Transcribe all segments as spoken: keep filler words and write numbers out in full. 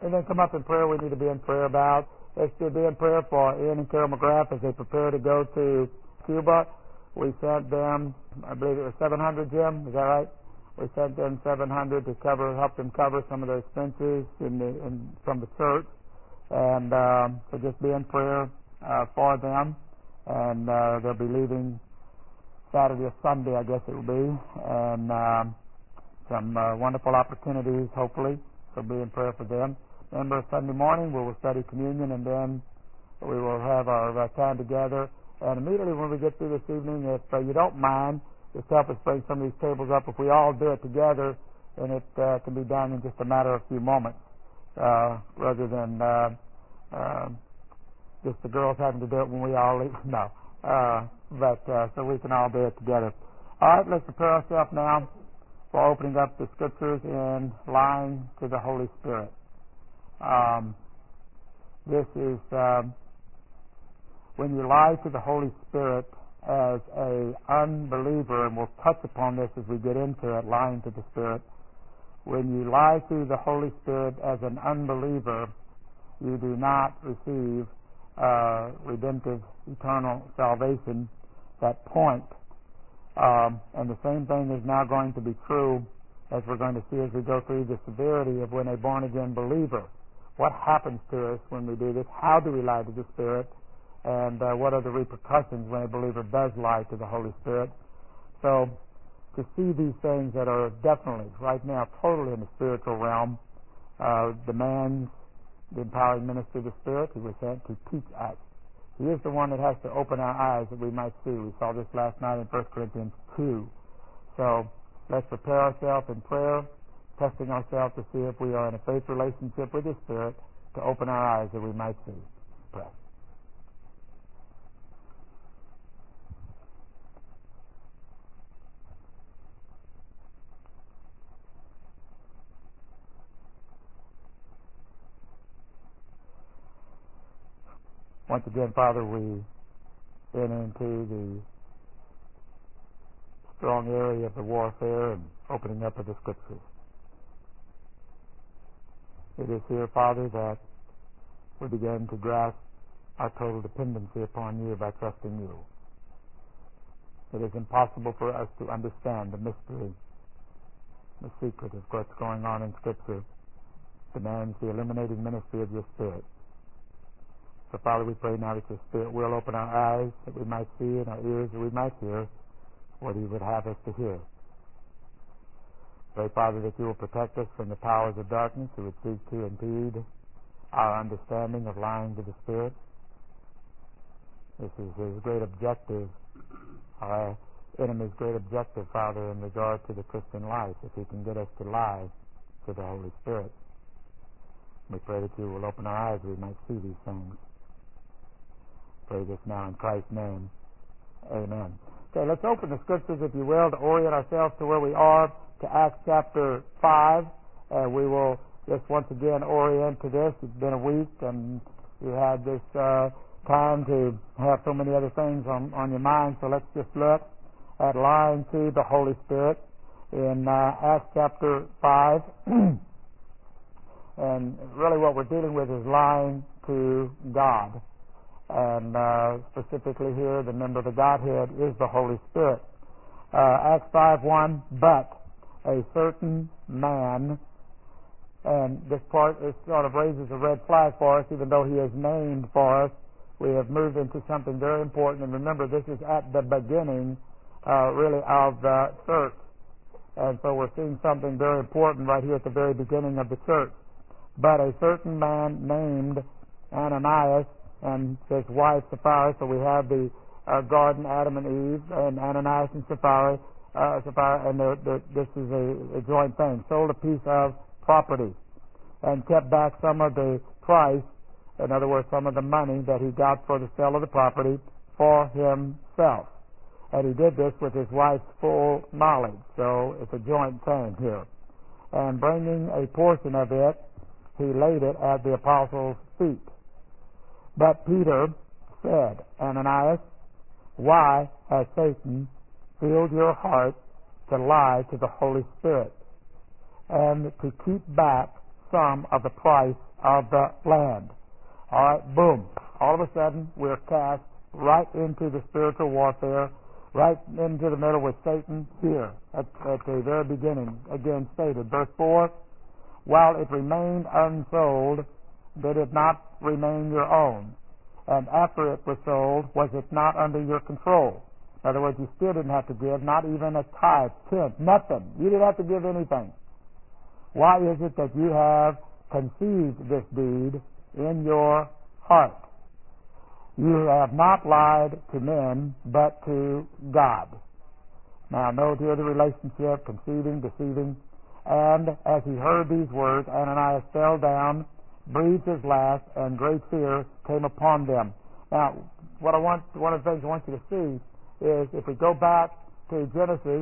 Anything come up in prayer we need to be in prayer about? Let's be in prayer for Ian and Carol McGrath as they prepare to go to Cuba. We sent them, I believe it was seven hundred, Jim, is that right? We sent them seven hundred to cover, help them cover some of their expenses in the, in, from the church. And um, so just be in prayer uh, for them. And uh, they'll be leaving Saturday or Sunday, I guess it will be. And um, some uh, wonderful opportunities, hopefully. So be in prayer for them. Remember, Sunday morning we will study communion, and then we will have our uh, time together. And immediately when we get through this evening, if uh, you don't mind, just help us bring some of these tables up. If we all do it together, then it uh, can be done in just a matter of a few moments, uh, rather than uh, uh, just the girls having to do it when we all leave. No, uh, but uh, so we can all do it together. All right, let's prepare ourselves now for opening up the Scriptures in lying to the Holy Spirit. Um, this is um, when you lie to the Holy Spirit as a unbeliever, and we'll touch upon this as we get into it, lying to the Spirit. When you lie to the Holy Spirit as an unbeliever, you do not receive uh, redemptive eternal salvation at that point. Um, and the same thing is now going to be true, as we're going to see as we go through the severity of when a born-again believer. What happens to us when we do this? How do we lie to the Spirit? And uh, what are the repercussions when a believer does lie to the Holy Spirit? So, to see these things that are definitely, right now, totally in the spiritual realm, uh, demands the empowering ministry of the Spirit who was sent to teach us. He is the one that has to open our eyes that we might see. We saw this last night in First Corinthians two. So, let's prepare ourselves in prayer, testing ourselves to see if we are in a faith relationship with the Spirit to open our eyes that we might see. Pray. Once again, Father, we enter into the strong area of the warfare and opening up of the Scriptures. It is here, Father, that we begin to grasp our total dependency upon you by trusting you. It is impossible for us to understand the mystery, the secret of what's going on in Scripture. Demands the illuminating ministry of your Spirit. So, Father, we pray now that your Spirit will open our eyes that we might see and our ears that we might hear what you would have us to hear. Pray, Father, that you will protect us from the powers of darkness who would seek to impede our understanding of lying to the Spirit. This is his great objective, our enemy's great objective, Father, in regard to the Christian life, if he can get us to lie to the Holy Spirit. We pray that you will open our eyes that we might see these things. Pray this now in Christ's name. Amen. Okay, let's open the Scriptures, if you will, to orient ourselves to where we are, to Acts chapter five. And we will just once again orient to this. It's been a week, and you had this uh, time to have so many other things on, on your mind. So let's just look at lying to the Holy Spirit in uh, Acts chapter five. And really what we're dealing with is lying to God. And uh, specifically here, the member of the Godhead is the Holy Spirit. Uh, Acts five one, but a certain man, and this part is sort of raises a red flag for us, even though he is named for us. We have moved into something very important, and remember, this is at the beginning, uh, really, of the church. And so we're seeing something very important right here at the very beginning of the church. But a certain man named Ananias and his wife Sapphira, so we have the uh, garden, Adam and Eve, and Ananias and Sapphira, uh, Sapphira and they're, they're, this is a, a joint thing, sold a piece of property and kept back some of the price, in other words, some of the money that he got for the sale of the property for himself. And he did this with his wife's full knowledge, so it's a joint thing here. And bringing a portion of it, he laid it at the apostles' feet. But Peter said, Ananias, why has Satan filled your heart to lie to the Holy Spirit and to keep back some of the price of the land. All right, boom. All of a sudden, we're cast right into the spiritual warfare, right into the middle with Satan here at, at the very beginning. Again stated, verse four, while it remained unsold, did it not remain your own? And after it was sold, was it not under your control? In other words, you still didn't have to give, not even a tithe, tenth, nothing. You didn't have to give anything. Why is it that you have conceived this deed in your heart? You have not lied to men, but to God. Now, note here the relationship, conceiving, deceiving. And as he heard these words, Ananias fell down, breathed his last, and great fear came upon them. Now, what I want, one of the things I want you to see is if we go back to Genesis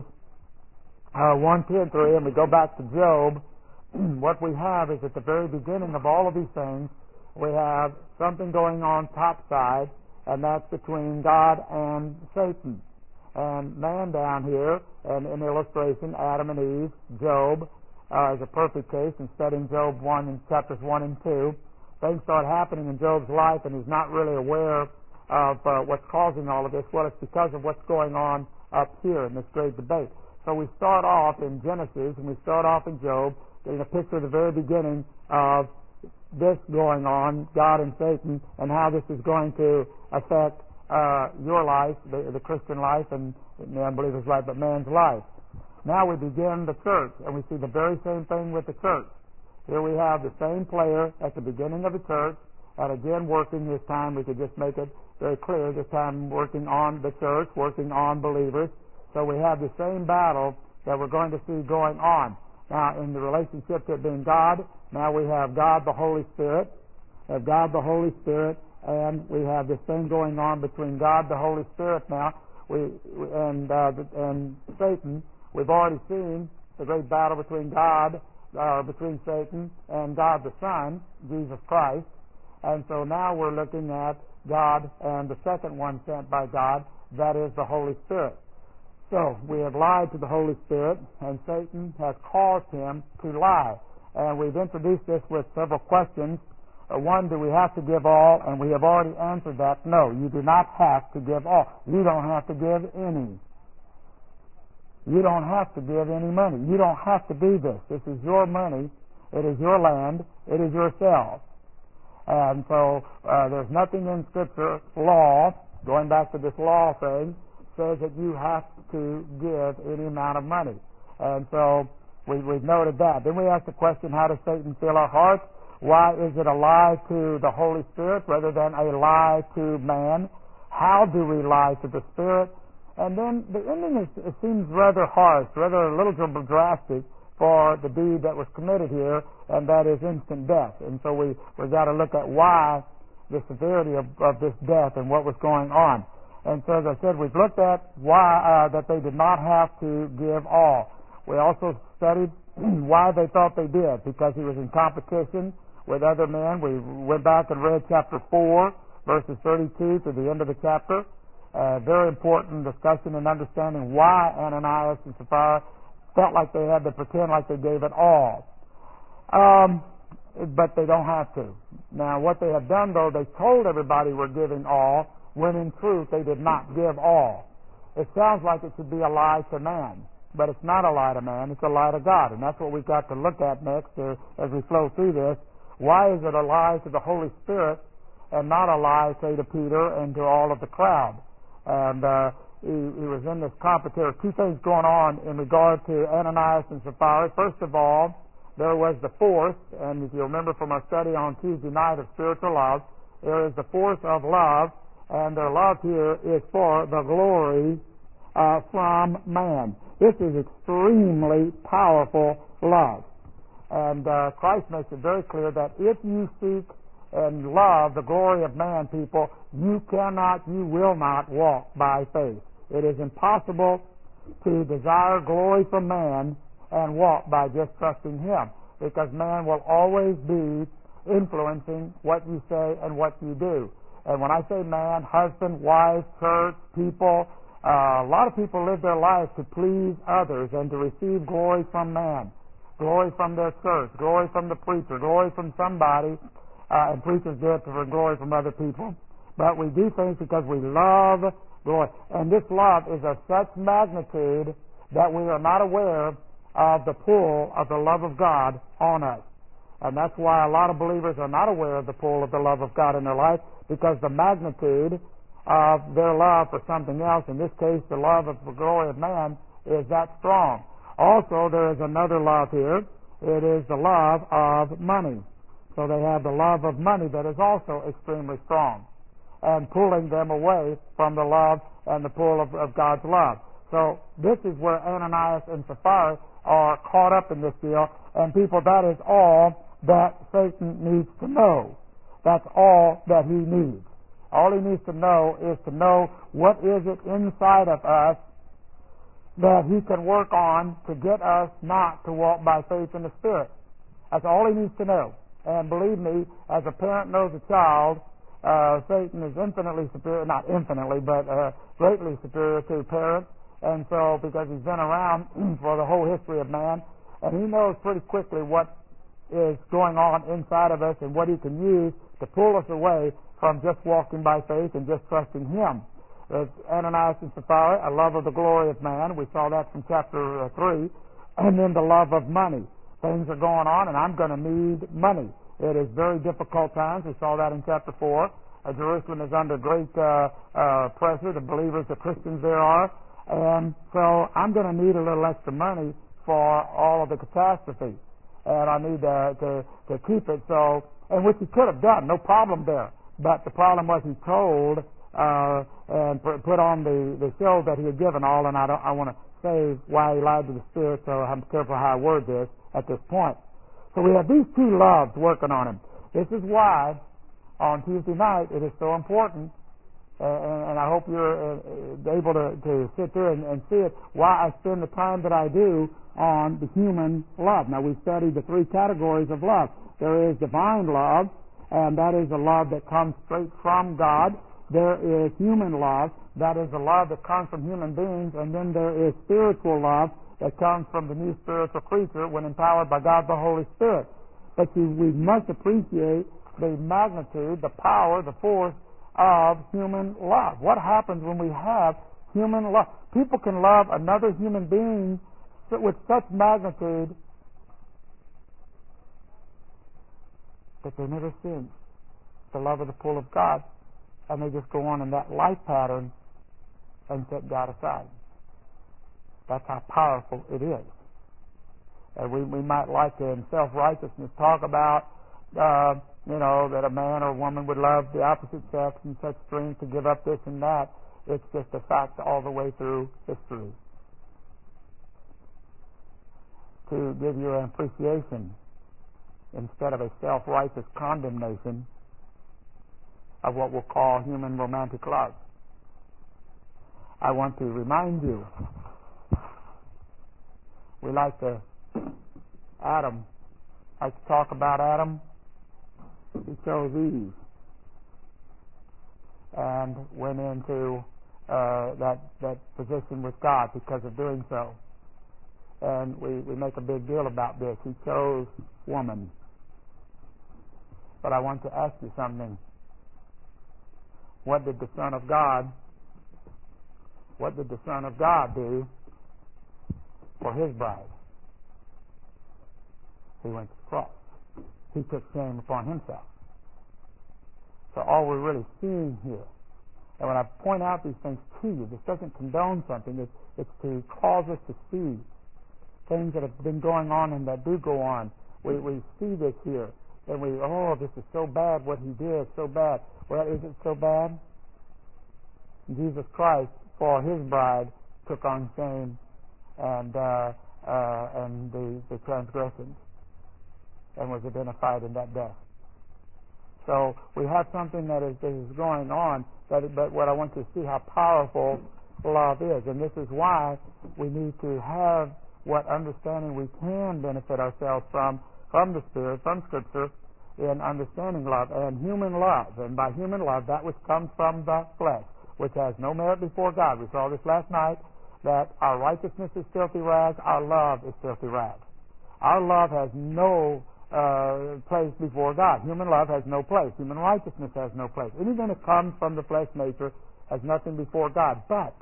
uh, one, two, and three, and we go back to Job, what we have is at the very beginning of all of these things, we have something going on topside, and that's between God and Satan. And man down here, and in illustration, Adam and Eve, Job, uh, is a perfect case. In studying Job one in chapters one and two, things start happening in Job's life, and he's not really aware of uh, what's causing all of this. Well, it's because of what's going on up here in this great debate. So we start off in Genesis, and we start off in Job, getting a picture of the very beginning of this going on, God and Satan, and how this is going to affect uh, your life, the, the Christian life, and the unbeliever's life, but man's life. Now we begin the church, and we see the very same thing with the church. Here we have the same player at the beginning of the church, and again working this time, we could just make it very clear, this time working on the church, working on believers. So we have the same battle that we're going to see going on. Now, in the relationship to it being God, now we have God the Holy Spirit, we have God the Holy Spirit, and we have this thing going on between God the Holy Spirit now we, and, uh, and Satan. We've already seen the great battle between God, uh, between Satan and God the Son, Jesus Christ. And so now we're looking at God and the second one sent by God, that is the Holy Spirit. So we have lied to the Holy Spirit, and Satan has caused him to lie. And we've introduced this with several questions. Uh, one, do we have to give all? And we have already answered that. No, you do not have to give all. You don't have to give any. You don't have to give any money. You don't have to do this. This is your money. It is your land. It is yourself. And so uh, there's nothing in Scripture, law, going back to this law thing, says that you have to give any amount of money. And so we, we've noted that. Then we ask the question, how does Satan fill our hearts? Why is it a lie to the Holy Spirit rather than a lie to man? How do we lie to the Spirit? And then the ending is, it seems rather harsh, rather a little drastic for the deed that was committed here, and that is instant death. And so we, we've got to look at why the severity of, of this death and what was going on. And so, as I said, we've looked at why uh, that they did not have to give all. We also studied why they thought they did, because he was in competition with other men. We went back and read chapter four, verses thirty-two to the end of the chapter. Uh, very important discussion and understanding why Ananias and Sapphira felt like they had to pretend like they gave it all. Um, but they don't have to. Now, what they have done, though, they told everybody we're giving all, when in truth they did not give all. It sounds like it should be a lie to man, but it's not a lie to man, it's a lie to God, and that's what we've got to look at next uh, as we flow through this. Why is it a lie to the Holy Spirit and not a lie, say, to Peter and to all of the crowd? And uh, he, he was in this competition. There were two things going on in regard to Ananias and Sapphira. First of all, there was the force, and if you remember from our study on Tuesday night of spiritual love, there is the force of love, and their love here is for the glory uh, from man. This is extremely powerful love. And uh, Christ makes it very clear that if you seek and love the glory of man, people, you cannot, you will not walk by faith. It is impossible to desire glory from man and walk by just trusting him, because man will always be influencing what you say and what you do. And when I say man, husband, wife, church, people, uh, a lot of people live their lives to please others and to receive glory from man. glory from their church, glory from the preacher, glory from somebody, uh, and preachers do it for glory from other people. But we do things because we love glory. And this love is of such magnitude that we are not aware of the pull of the love of God on us. And that's why a lot of believers are not aware of the pull of the love of God in their life, because the magnitude of their love for something else, in this case the love of the glory of man, is that strong. Also, there is another love here. It is the love of money. So they have the love of money that is also extremely strong, and pulling them away from the love and the pull of, of God's love. So this is where Ananias and Sapphira are caught up in this deal, and people, that is all that Satan needs to know. That's all that he needs. All he needs to know is to know what is it inside of us that he can work on to get us not to walk by faith in the Spirit. That's all he needs to know. And believe me, as a parent knows a child, uh, Satan is infinitely superior, not infinitely, but uh, greatly superior to parents. And so, because he's been around for the whole history of man, and he knows pretty quickly what is going on inside of us and what he can use to pull us away from just walking by faith and just trusting him. There's Ananias and Sapphira, a love of the glory of man. We saw that from chapter uh, three. And then the love of money. Things are going on, and I'm going to need money. It is very difficult times. We saw that in chapter four. Uh, Jerusalem is under great uh, uh, pressure. The believers, the Christians there are. And so I'm going to need a little extra money for all of the catastrophe. And I need to, to, to keep it so, and which he could have done, no problem there. But the problem was he told uh, and put on the, the show that he had given all, and I, don't, I want to say why he lied to the Spirit, so I'm careful how I word this at this point. So we have these two loves working on him. This is why on Tuesday night it is so important, uh, and, and I hope you're uh, able to, to sit there and, and see it, why I spend the time that I do on the human love. Now, we studied the three categories of love. There is divine love, and that is a love that comes straight from God. There is human love, that is a love that comes from human beings, and then there is spiritual love that comes from the new spiritual creature when empowered by God the Holy Spirit. But you, we must appreciate the magnitude, the power, the force of human love. What happens when we have human love? People can love another human being with such magnitude that they never sin the love of the pull of God, and they just go on in that life pattern and set God aside. That's how powerful it is. And we, we might like to, in self-righteousness, talk about, uh, you know, that a man or a woman would love the opposite sex in such strength to give up this and that. It's just a fact all the way through history. To give you an appreciation instead of a self-righteous condemnation of what we'll call human romantic love. I want to remind you, we like to, Adam, like to talk about Adam. He chose Eve and went into uh, that, that position with God because of doing so. And we, we make a big deal about this. He chose woman. But I want to ask you something. What did the Son of God, what did the Son of God do for his bride? He went to the cross. He took shame upon himself. So all we're really seeing here, and when I point out these things to you, this doesn't condone something. It's, it's to cause us to see things that have been going on and that do go on. We we see this here, and we, oh, this is so bad what he did, so bad. Well, is it so bad? Jesus Christ, for his bride, took on shame and uh, uh, and the, the transgressions and was identified in that death. So we have something that is, that is going on, that, but what I want you to see how powerful love is, and this is why we need to have what understanding we can benefit ourselves from, from the Spirit, from Scripture, in understanding love and human love. And by human love, that which comes from the flesh, which has no merit before God. We saw this last night, that our righteousness is filthy rags, our love is filthy rags. Our love has no uh, place before God. Human love has no place. Human righteousness has no place. Anything that comes from the flesh nature has nothing before God. But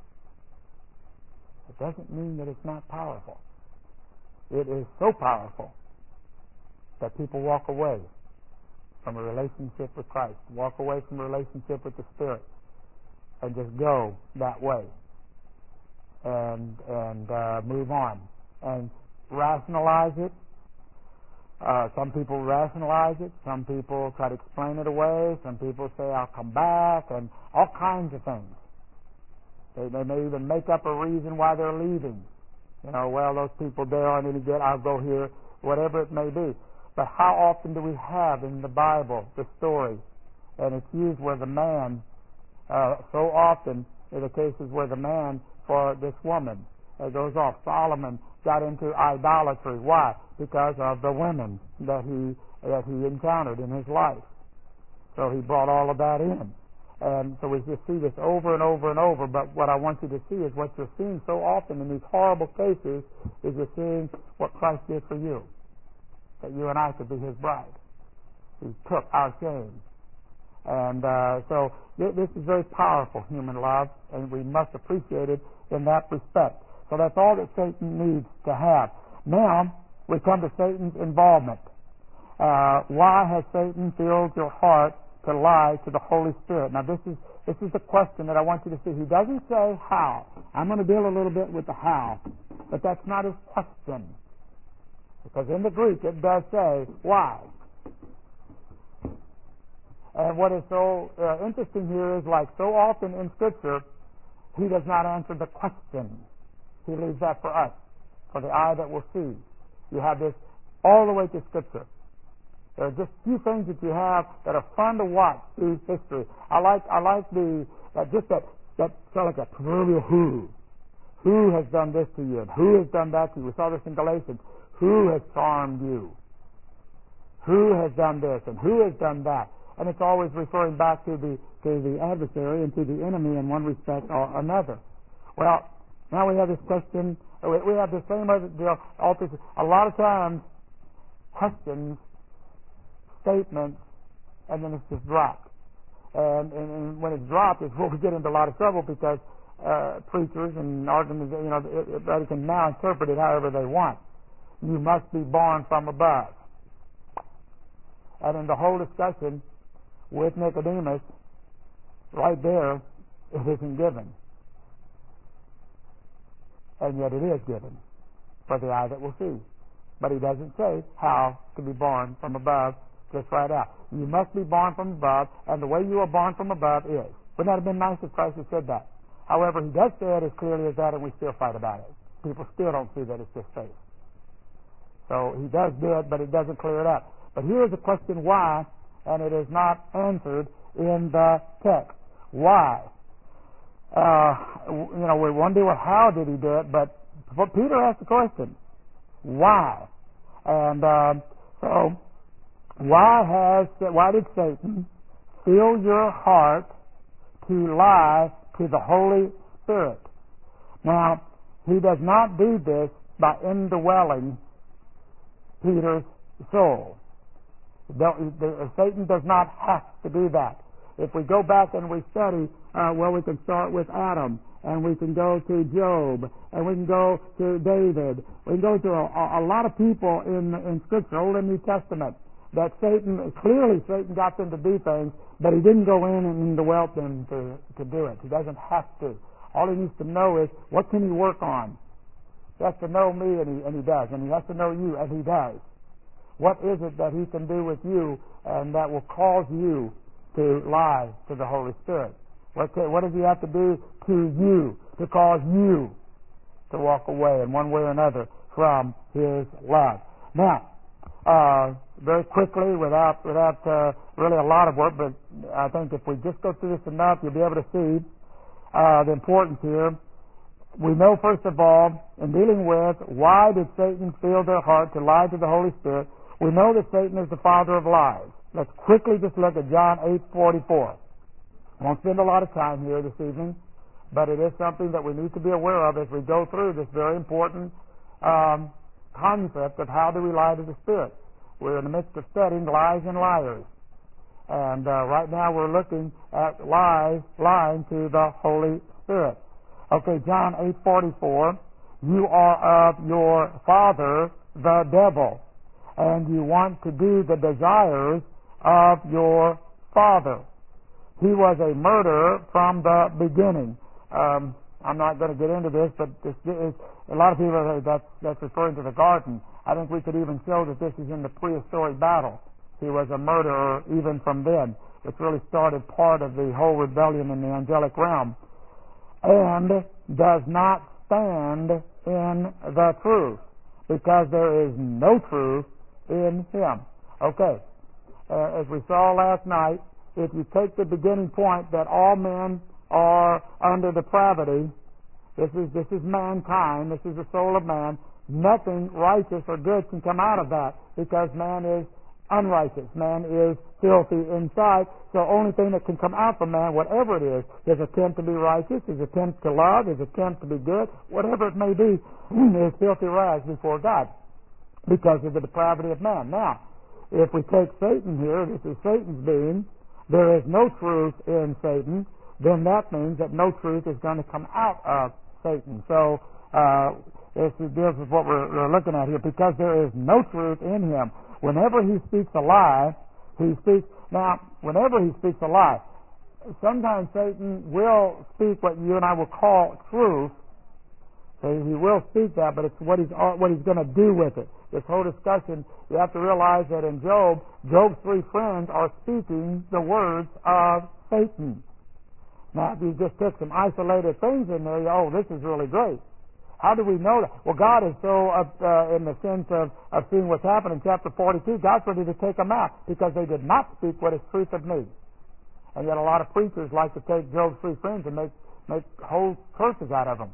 it doesn't mean that it's not powerful. It is so powerful that people walk away from a relationship with Christ, walk away from a relationship with the Spirit, and just go that way and and uh, move on and rationalize it. Uh, some people rationalize it. Some people try to explain it away. Some people say, I'll come back, and all kinds of things. They, they may even make up a reason why they're leaving. You know, well, those people there aren't any good, I'll go here, whatever it may be. But how often do we have in the Bible the story, and it's used where the man, uh, so often in the cases where the man for this woman, it goes off. Solomon got into idolatry. Why? Because of the women that he that he encountered in his life. So he brought all of that in. And so we just see this over and over and over. But what I want you to see is what you're seeing so often in these horrible cases is you're seeing what Christ did for you. That you and I could be His bride. He took our shame. And uh, so th- this is very powerful, human love, and we must appreciate it in that respect. So that's all that Satan needs to have. Now, we come to Satan's involvement. Uh, why has Satan filled your heart to lie to the Holy Spirit? Now, this is this is the question that I want you to see. He doesn't say how. I'm going to deal a little bit with the how, but that's not his question. Because in the Greek, it does say why. And what is so uh, interesting here is, like so often in Scripture, he does not answer the question. He leaves that for us, for the eye that will see. You have this all the way to Scripture. There are just few things that you have that are fun to watch through history. I like I like the uh, just that that sort of like a proverbial who. Who has done this to you? And who has done that to you? We saw this in Galatians. Who has charmed you? Who has done this and who has done that? And it's always referring back to the to the adversary and to the enemy in one respect or another. Well, now we have this question. We have the same other deal. A lot of times, questions, statements, and then it's just dropped. And, and, and when it's dropped, it's where we get into a lot of trouble because uh, preachers and organizations, you know, everybody can now interpret it however they want. You must be born from above. And in the whole discussion with Nicodemus, right there, it isn't given. And yet it is given for the eye that will see. But he doesn't say how to be born from above, just right out. You must be born from above, and the way you are born from above is. Wouldn't that have been nice if Christ had said that? However, he does say it as clearly as that, and we still fight about it. People still don't see that it's just faith. So he does do it, but it doesn't clear it up. But here is the question why, and it is not answered in the text. Why? Uh, you know, we wonder, well, how did he do it? But Peter asked the question, why? And um, so, why has why did Satan fill your heart to lie to the Holy Spirit? Now, he does not do this by indwelling Peter's soul. Satan does not have to do that. If we go back and we study, uh, well, we can start with Adam, and we can go to Job, and we can go to David. We can go to a, a lot of people in in Scripture, Old and New Testament, that Satan, clearly Satan got them to do things, but he didn't go in and indwelt them to, to do it. He doesn't have to. All he needs to know is, what can he work on? He has to know me, and he, and he does. And he has to know you, and he does. What is it that he can do with you, and that will cause you to lie to the Holy Spirit? What, what does he have to do to you to cause you to walk away in one way or another from his love? Now, uh, very quickly, without without uh, really a lot of work, but I think if we just go through this enough, you'll be able to see uh, the importance here. We know, first of all, in dealing with why did Satan fill their heart to lie to the Holy Spirit, we know that Satan is the father of lies. Let's quickly just look at John eight forty-four. I won't spend a lot of time here this evening, but it is something that we need to be aware of as we go through this very important um, concept of how do we lie to the Spirit. We're in the midst of studying lies and liars. And uh, right now we're looking at lies lying to the Holy Spirit. Okay, John eight forty-four. You are of your father, the devil, and you want to do the desires of your father. He was a murderer from the beginning. Um, I'm not going to get into this, but this is, a lot of people say that's, that's referring to the garden. I think we could even show that this is in the prehistoric battle. He was a murderer even from then, which really started part of the whole rebellion in the angelic realm, and does not stand in the truth, because there is no truth in him. Okay, uh, as we saw last night, if you take the beginning point that all men are under depravity, this is this is mankind, this is the soul of man, nothing righteous or good can come out of that, because man is unrighteous. Man is filthy inside. So the only thing that can come out from man, whatever it is, his attempt to be righteous, his attempt to love, his attempt to be good, whatever it may be, is filthy rags before God because of the depravity of man. Now, if we take Satan here, this is Satan's being, there is no truth in Satan, then that means that no truth is going to come out of Satan. So uh, this deals with what we're, we're looking at here, because there is no truth in him. Whenever he speaks a lie, he speaks... Now, whenever he speaks a lie, sometimes Satan will speak what you and I will call truth. So he will speak that, but it's what he's what he's going to do with it. This whole discussion, you have to realize that in Job, Job's three friends are speaking the words of Satan. Now, if you just took some isolated things in there, you, oh, this is really great. How do we know that? Well, God is so up uh, in the sense of, of seeing what's happened in chapter forty-two, God's ready to take them out because they did not speak what is truth of me. And yet a lot of preachers like to take Job's three friends and make, make whole curses out of them.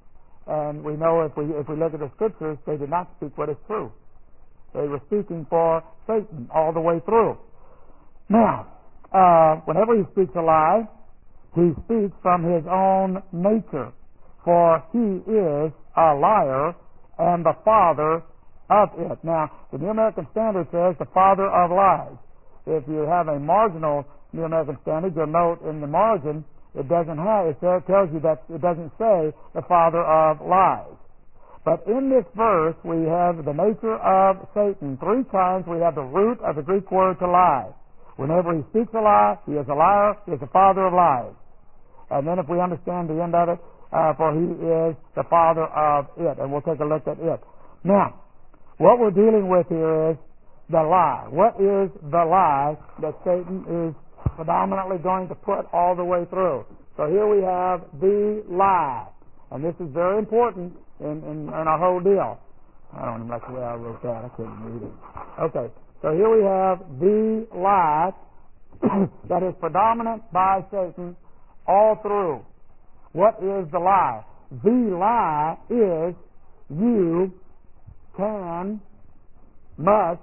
And we know if we if we look at the scriptures, they did not speak what is true. They were speaking for Satan all the way through. Now, uh, whenever he speaks a lie, he speaks from his own nature. For he is a liar and the father of it. Now, the New American Standard says the father of lies. If you have a marginal New American Standard, you'll note in the margin it doesn't have, it tells you that it doesn't say the father of lies. But in this verse, we have the nature of Satan. Three times we have the root of the Greek word to lie. Whenever he speaks a lie, he is a liar, he is the father of lies. And then if we understand the end of it, Uh, for he is the father of it. And we'll take a look at it. Now, what we're dealing with here is the lie. What is the lie that Satan is predominantly going to put all the way through? So here we have the lie. And this is very important in, in, in our whole deal. I don't even like the way I wrote that. I couldn't read it. Okay, so here we have the lie that is predominant by Satan all through. What is the lie? The lie is you can, must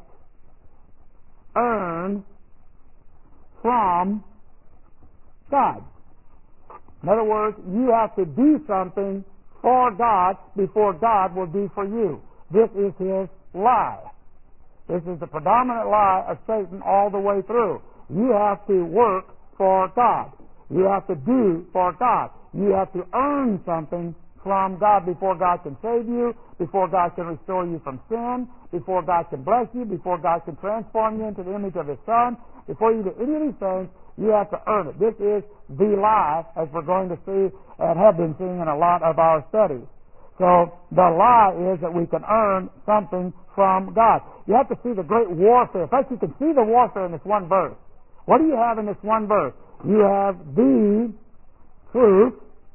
earn from God. In other words, you have to do something for God before God will do for you. This is his lie. This is the predominant lie of Satan all the way through. You have to work for God. You have to do for God. You have to earn something from God before God can save you, before God can restore you from sin, before God can bless you, before God can transform you into the image of His Son. Before you do any of these things, you have to earn it. This is the lie, as we're going to see and have been seeing in a lot of our studies. So the lie is that we can earn something from God. You have to see the great warfare. In fact, you can see the warfare in this one verse. What do you have in this one verse? You have the truth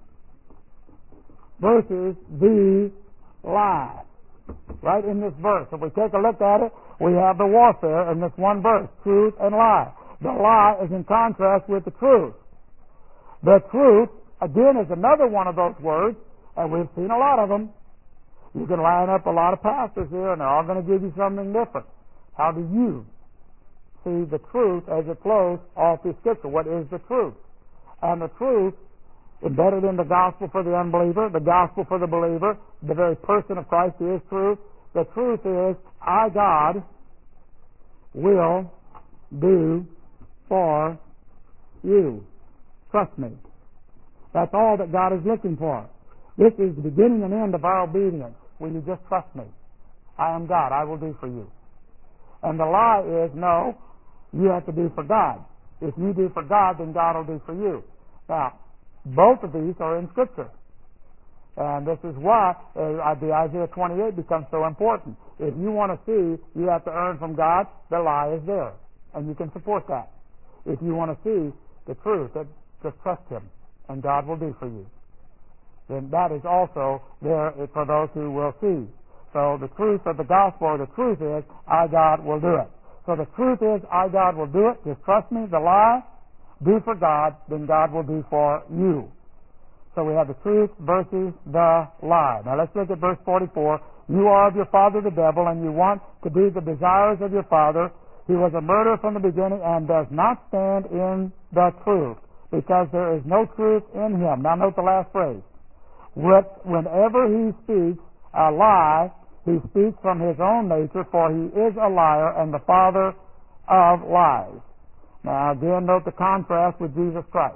versus the lie. Right in this verse. If we take a look at it, we have the warfare in this one verse, truth and lie. The lie is in contrast with the truth. The truth, again, is another one of those words, and we've seen a lot of them. You can line up a lot of pastors here, and they're all going to give you something different. How do you see the truth as it flows all through Scripture? What is the truth? And the truth, embedded in the gospel for the unbeliever, the gospel for the believer, the very person of Christ is truth. The truth is, I, God, will do for you. Trust me. That's all that God is looking for. This is the beginning and end of our obedience. Will you just trust me? I am God. I will do for you. And the lie is, no, you have to do for God. If you do for God, then God will do for you. Now, both of these are in Scripture. And this is why uh, the Isaiah twenty-eight becomes so important. If you want to see you have to earn from God, the lie is there. And you can support that. If you want to see the truth, that just trust Him, and God will do for you. Then that is also there for those who will see. So the truth of the gospel, or the truth is, I, God, will do it. So the truth is, I, God, will do it. Just trust me. The lie, do for God, then God will do for you. So we have the truth versus the lie. Now let's look at verse forty-four. You are of your father the devil, and you want to do the desires of your father. He was a murderer from the beginning and does not stand in the truth, because there is no truth in him. Now note the last phrase. Whenever he speaks a lie, he speaks from his own nature, for he is a liar and the father of lies. Now again, note the contrast with Jesus Christ.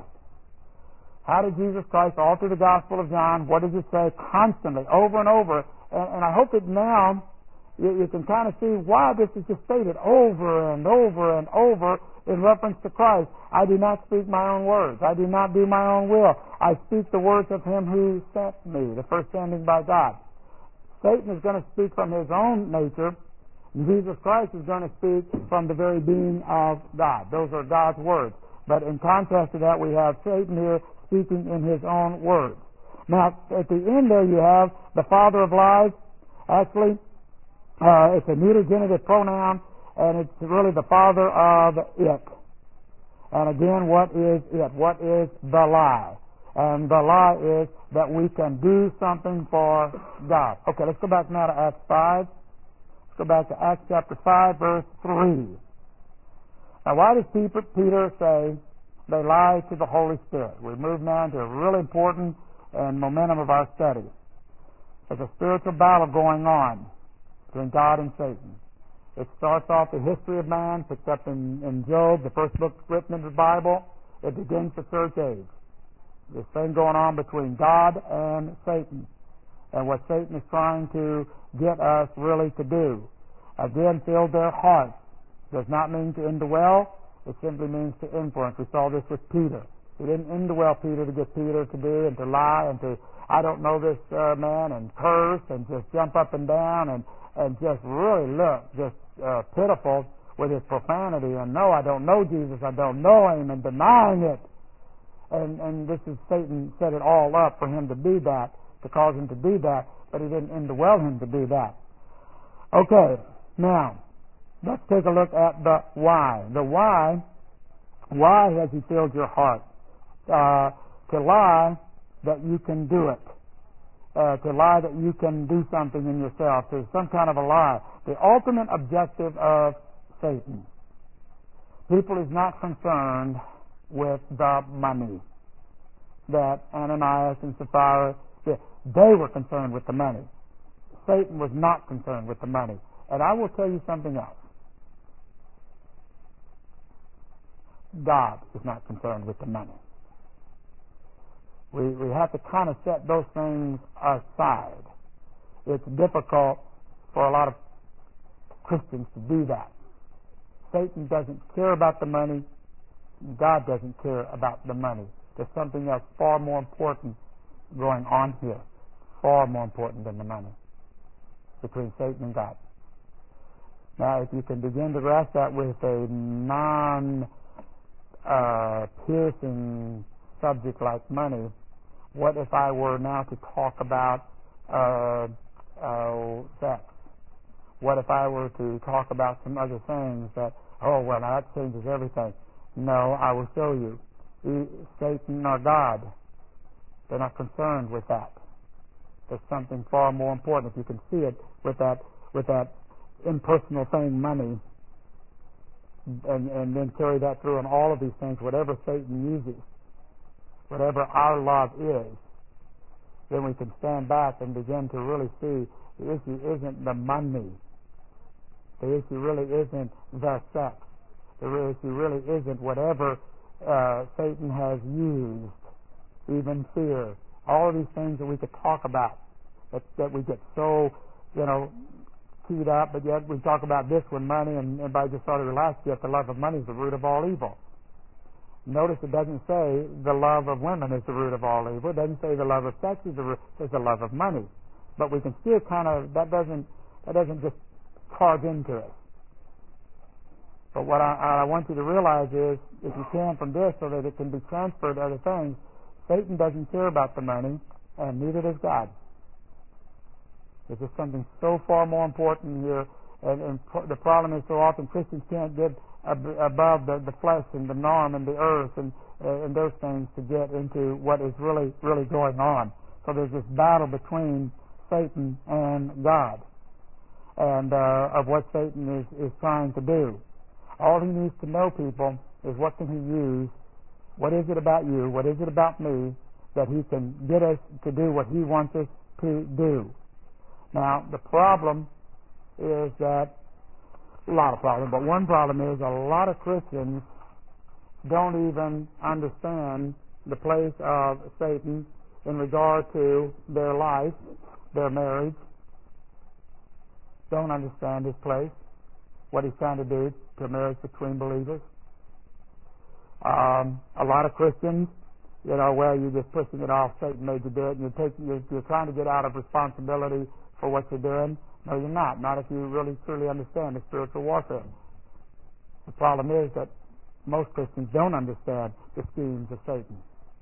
How did Jesus Christ alter the Gospel of John? What does it say? Constantly, over and over. And, and I hope that now you, you can kind of see why this is just stated over and over and over in reference to Christ. I do not speak my own words. I do not do my own will. I speak the words of Him who sent me, the first sending by God. Satan is going to speak from his own nature. Jesus Christ is going to speak from the very being of God. Those are God's words. But in contrast to that, we have Satan here speaking in his own words. Now, at the end there you have the father of lies. Actually, uh, it's a neuter genitive pronoun, and it's really the father of it. And again, what is it? What is the lie? And the lie is that we can do something for God. Okay, let's go back now to Acts five. Let's go back to Acts chapter five, verse three. Now, why does Peter say they lie to the Holy Spirit? We move now into a really important and momentum of our study. There's a spiritual battle going on between God and Satan. It starts off the history of man, picked up in, in Job, the first book written in the Bible. It begins the church age. This thing going on between God and Satan, and what Satan is trying to get us really to do. Again, fill their hearts. Does not mean to indwell. It simply means to influence. We saw this with Peter. He didn't indwell Peter to get Peter to do and to lie and to, I don't know this uh, man, and curse and just jump up and down and, and just really look just uh, pitiful with his profanity and no, I don't know Jesus, I don't know Him, and denying it. And, and this is Satan set it all up for him to do that, to cause him to do that, but he didn't indwell him to do that. Okay, now, let's take a look at the why. The why, why has He filled your heart? Uh, to lie that you can do it. Uh, to lie that you can do something in yourself. There's some kind of a lie. The ultimate objective of Satan. People is not concerned with the money. That Ananias and Sapphira, they were concerned with the money. Satan was not concerned with the money. And I will tell you something else. God is not concerned with the money. We, we have to kind of set those things aside. It's difficult for a lot of Christians to do that. Satan doesn't care about the money. God doesn't care about the money. There's something else far more important going on here. Far more important than the money. Between Satan and God. Now, if you can begin to grasp that with a non uh, piercing subject like money, what if I were now to talk about uh, uh, sex? What if I were to talk about some other things that, oh, well, now that changes everything. No, I will show you. Satan or God, they're not concerned with that. There's something far more important. If you can see it with that, with that impersonal thing, money, and, and then carry that through in all of these things, whatever Satan uses, whatever our love is, then we can stand back and begin to really see The issue isn't the money. The issue really isn't the sex. The real issue really isn't whatever uh, Satan has used, even fear. All of these things that we could talk about, that, that we get so, you know, keyed up, but yet we talk about this one, money, and everybody just sort of relaxed, yet the love of money is the root of all evil. Notice it doesn't say the love of women is the root of all evil. It doesn't say the love of sex is the root, it says the love of money. But we can still kind of, that doesn't, that doesn't just carve into it. But what I, I want you to realize is, if you can from this so that it can be transferred to other things, Satan doesn't care about the money, and neither does God. There's just something so far more important here, and, and pro- the problem is so often Christians can't get ab- above the, the flesh and the norm and the earth and, uh, and those things to get into what is really, really going on. So there's this battle between Satan and God, and uh, of what Satan is, is trying to do. All he needs to know, people, is what can he use, what is it about you, what is it about me, that he can get us to do what he wants us to do. Now, the problem is that, a lot of problems, but one problem is a lot of Christians don't even understand the place of Satan in regard to their life, their marriage, don't understand his place, what he's trying to do to a marriage between believers. Um, a lot of Christians, you know, well, you're just pushing it off, Satan made you do it, and you're, taking, you're, you're trying to get out of responsibility for what you're doing. No, you're not. Not if you really truly understand the spiritual warfare. The problem is that most Christians don't understand the schemes of Satan.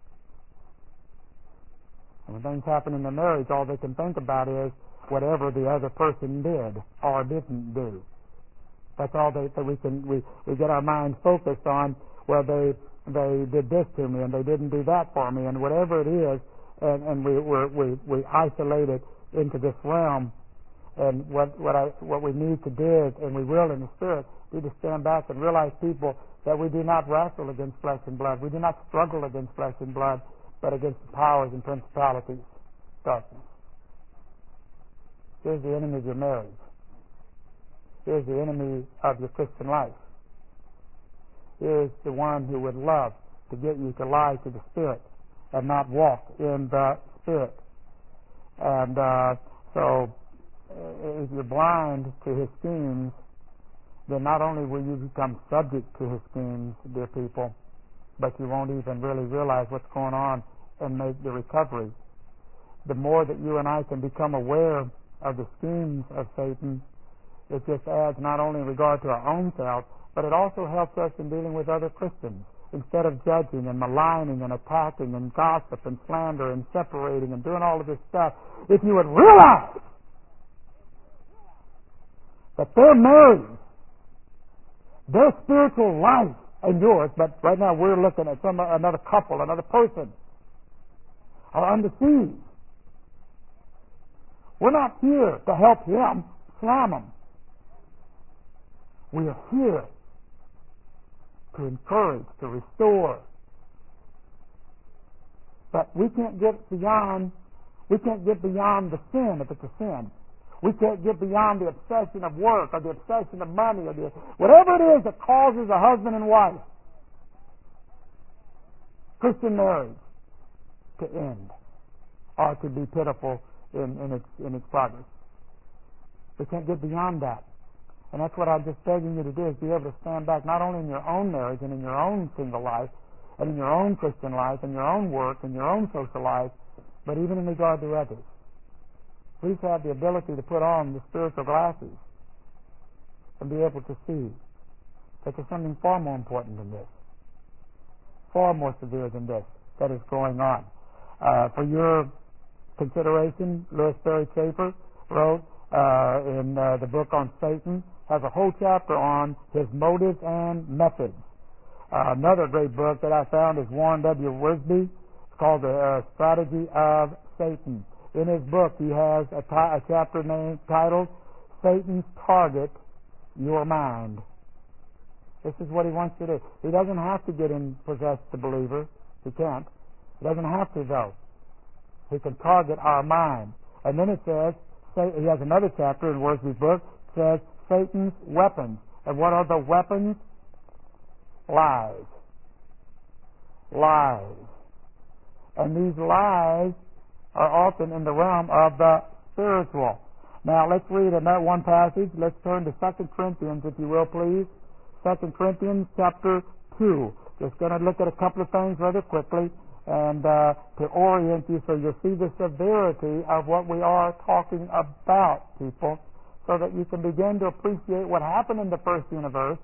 And when things happen in their marriage, all they can think about is whatever the other person did or didn't do. That's all they, that we can, we, we get our minds focused on, well, they, they did this to me and they didn't do that for me, and whatever it is, and, and we, we're, we, we isolate it into this realm. And what, what I, what we need to do, and we will in the Spirit, need to stand back and realize, people, that we do not wrestle against flesh and blood. We do not struggle against flesh and blood, but against the powers and principalities, darkness. Here's the enemy of your marriage. Here's the enemy of your Christian life. Here's the one who would love to get you to lie to the Spirit and not walk in the Spirit. And uh, so, if you're blind to his schemes, then not only will you become subject to his schemes, dear people, but you won't even really realize what's going on and make the recovery. The more that you and I can become aware of the schemes of Satan, it just adds not only in regard to our own self, but it also helps us in dealing with other Christians. Instead of judging and maligning and attacking and gossip and slander and separating and doing all of this stuff, if you would realize that their marriage, their spiritual life and yours, but right now we're looking at some another couple, another person, are undeceived. We're not here to help him slam them. We are here to encourage, to restore. But we can't get beyond, we can't get beyond the sin if it's a sin. We can't get beyond the obsession of work or the obsession of money or the, whatever it is that causes a husband and wife, Christian marriage, to end or to be pitiful in, in, its, in its progress. We can't get beyond that. And that's what I'm just begging you to do, is be able to stand back not only in your own marriage and in your own single life and in your own Christian life and your own work and your own social life, but even in regard to others. Please have the ability to put on the spiritual glasses and be able to see that there's something far more important than this, far more severe than this, that is going on. Uh, for your consideration, Louis Berry Chafer wrote uh, in uh, the book on Satan, has a whole chapter on his motives and methods. Uh, another great book that I found is Warren W. Wiersbe. It's called The uh, Strategy of Satan. In his book, he has a, t- a chapter named titled Satan's Target, Your Mind. This is what he wants to do. He doesn't have to get in possess the believer. He can't. He doesn't have to, though. He can target our mind. And then it says, say, he has another chapter in Wordsworth's book, says Satan's weapons. And what are the weapons? Lies. Lies. And these lies are often in the realm of the spiritual. Now let's read another one passage. Let's turn to Second Corinthians, if you will, please. Second Corinthians chapter two. Just going to look at a couple of things rather quickly and uh, to orient you so you'll see the severity of what we are talking about, people, so that you can begin to appreciate what happened in the first universe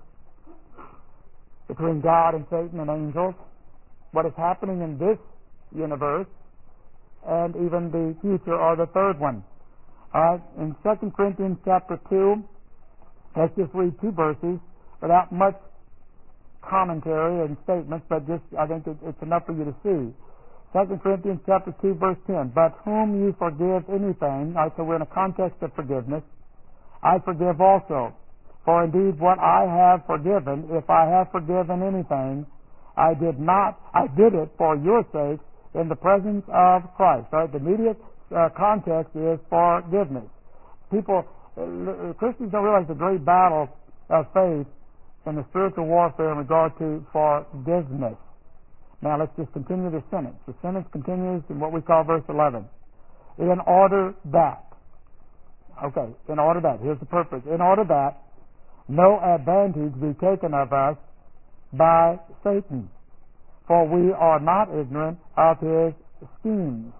between God and Satan and angels, what is happening in this universe, and even the future or the third one. All right, in Second Corinthians chapter two, let's just read two verses without much commentary and statements, but just I think it, it's enough for you to see. Second Corinthians chapter two, verse ten. But whom you forgive anything, all right, so we're in a context of forgiveness, I forgive also. For indeed what I have forgiven, if I have forgiven anything, I did not, I did it for your sake in the presence of Christ. All right, the immediate uh, context is forgiveness. People, uh, Christians don't realize the great battle of faith in the spiritual warfare in regard to forgiveness. Now let's just continue the sentence. The sentence continues in what we call verse eleven. In order that, okay, in order that, here's the purpose. In order that no advantage be taken of us by Satan, for we are not ignorant of his schemes.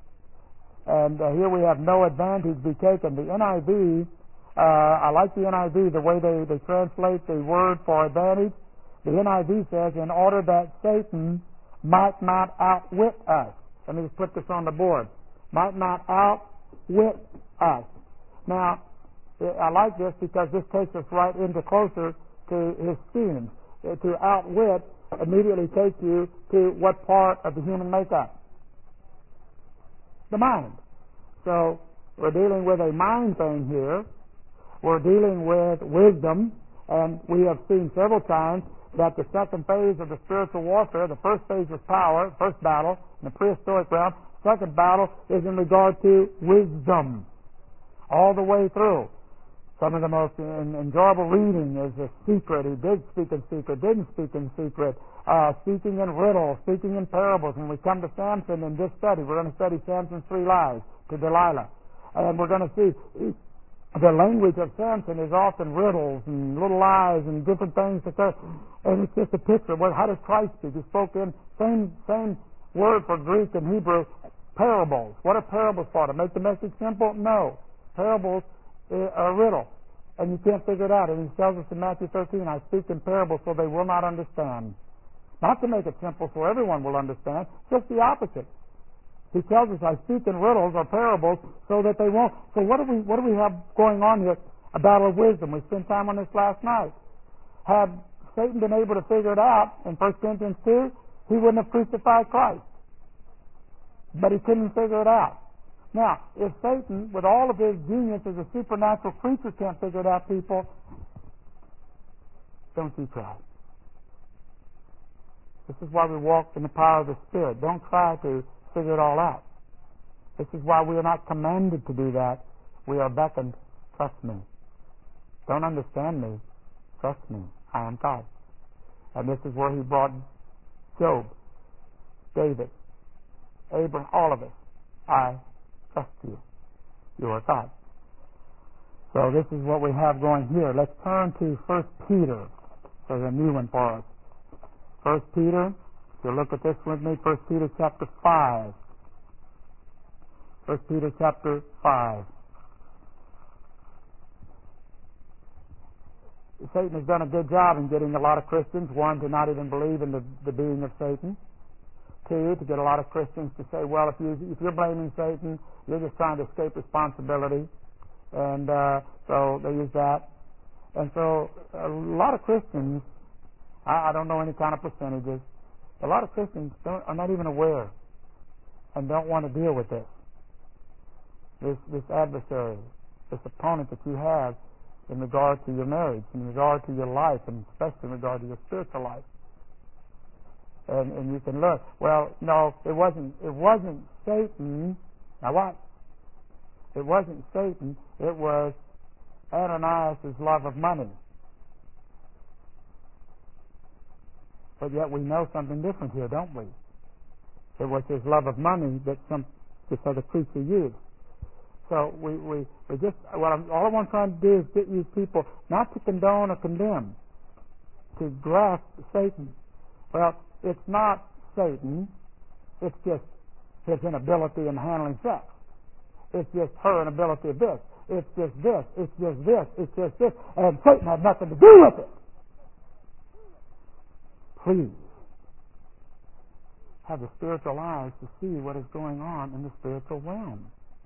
And uh, here we have no advantage be taken. The N I V, uh, I like the N I V, the way they, they translate the word for advantage. The N I V says, in order that Satan might not outwit us. Let me just put this on the board. Might not outwit us. Now, I like this because this takes us right into closer to his schemes. To outwit immediately takes you to what part of the human makeup? The mind. So, we're dealing with a mind thing here. We're dealing with wisdom, and we have seen several times that the second phase of the spiritual warfare, the first phase was power, first battle, in the prehistoric realm. Second battle is in regard to wisdom, all the way through. Some of the most enjoyable reading is the secret. He did speak in secret, didn't speak in secret, uh, speaking in riddles, speaking in parables. When we come to Samson in this study, we're going to study Samson's three lies to Delilah. And we're going to see the language of Samson is often riddles and little lies and different things that go, and it's just a picture. Well, how does Christ speak? He spoke in same same word for Greek and Hebrew, parables. What are parables for? To make the message simple? No. Parables are a riddle, and you can't figure it out. And he tells us in Matthew thirteen, I speak in parables so they will not understand. Not to make it simple so everyone will understand, just the opposite. He tells us, I speak in riddles or parables so that they won't. So what do we what do we have going on here? A battle of wisdom. We spent time on this last night. Had Satan been able to figure it out in First Corinthians two, he wouldn't have crucified Christ. But he couldn't figure it out. Now, if Satan, with all of his genius as a supernatural creature, can't figure it out, people, don't you try. This is why we walk in the power of the Spirit. Don't try to figure it all out. This is why we are not commanded to do that. We are beckoned, trust me. Don't understand me, trust me. I am God. And this is where he brought Job, David, Abraham, all of us. I trust you. You are God. So this is what we have going here. Let's turn to First Peter. There's a new one for us. First Peter. If you look at this with me, First Peter chapter five. First Peter chapter five. Satan has done a good job in getting a lot of Christians, one, to not even believe in the, the being of Satan. Two, to get a lot of Christians to say, well, if, you, if you're blaming Satan, you're just trying to escape responsibility. And uh, so they use that. And so a lot of Christians, I, I don't know any kind of percentages, a lot of Christians don't, are not even aware and don't want to deal with this. This, this adversary, this opponent that you have in regard to your marriage, in regard to your life, and especially in regard to your spiritual life. And, and you can look, well, no, it wasn't, it wasn't Satan. Now what? It wasn't Satan. It was Ananias' love of money. But yet we know something different here, don't we? It was his love of money that some this other creature used. So we, we, we just, what I'm, all I'm trying to do is get you people not to condone or condemn, to grasp Satan. Well, it's not Satan. It's just his inability in handling sex. It's just her inability of this. It's just this. It's just this. It's just this. And Satan had nothing to do with it. Please have the spiritual eyes to see what is going on in the spiritual realm.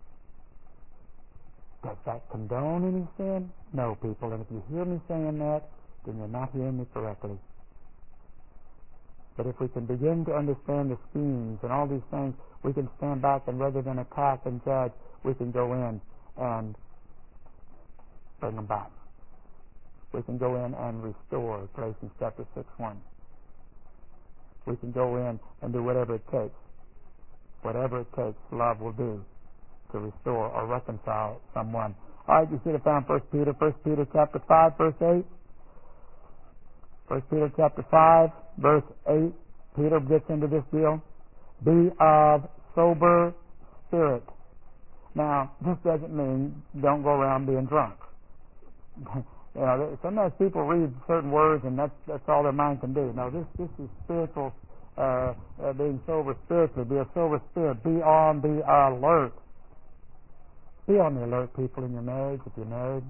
Does that condone any sin? No, people. And if you hear me saying that, then you're not hearing me correctly. But if we can begin to understand the schemes and all these things, we can stand back and rather than attack and judge, we can go in and bring them back. We can go in and restore, Galatians chapter six one. We can go in and do whatever it takes. Whatever it takes, love will do to restore or reconcile someone. All right, you should have found First Peter, First Peter chapter five, verse eight. First Peter chapter five, verse eight. Peter gets into this deal. Be of sober spirit. Now, this doesn't mean don't go around being drunk. You know, sometimes people read certain words and that's that's all their mind can do. No, this this is spiritual, uh, uh, being sober spiritually. Be a sober spirit. Be on the alert. Be on the alert, people, in your marriage, if you're married.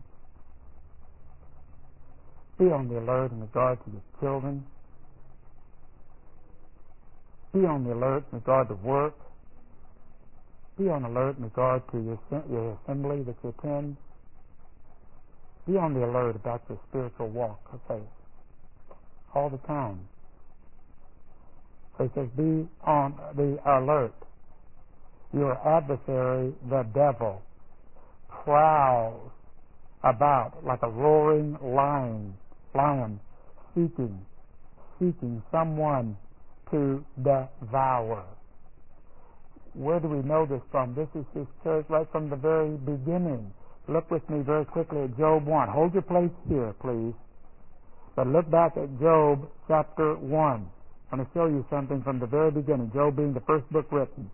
Be on the alert in regard to your children. Be on the alert in regard to work. Be on the alert in regard to your, your assembly that you attend. Be on the alert about your spiritual walk of faith all the time. So he says, be on the alert. Your adversary, the devil, prowls about like a roaring lion, lion, seeking, seeking someone to devour. Where do we know this from? This is his church right from the very beginning. Look with me very quickly at Job one. Hold your place here, please. But look back at Job chapter one. I'm going to show you something from the very beginning, Job being the first book written.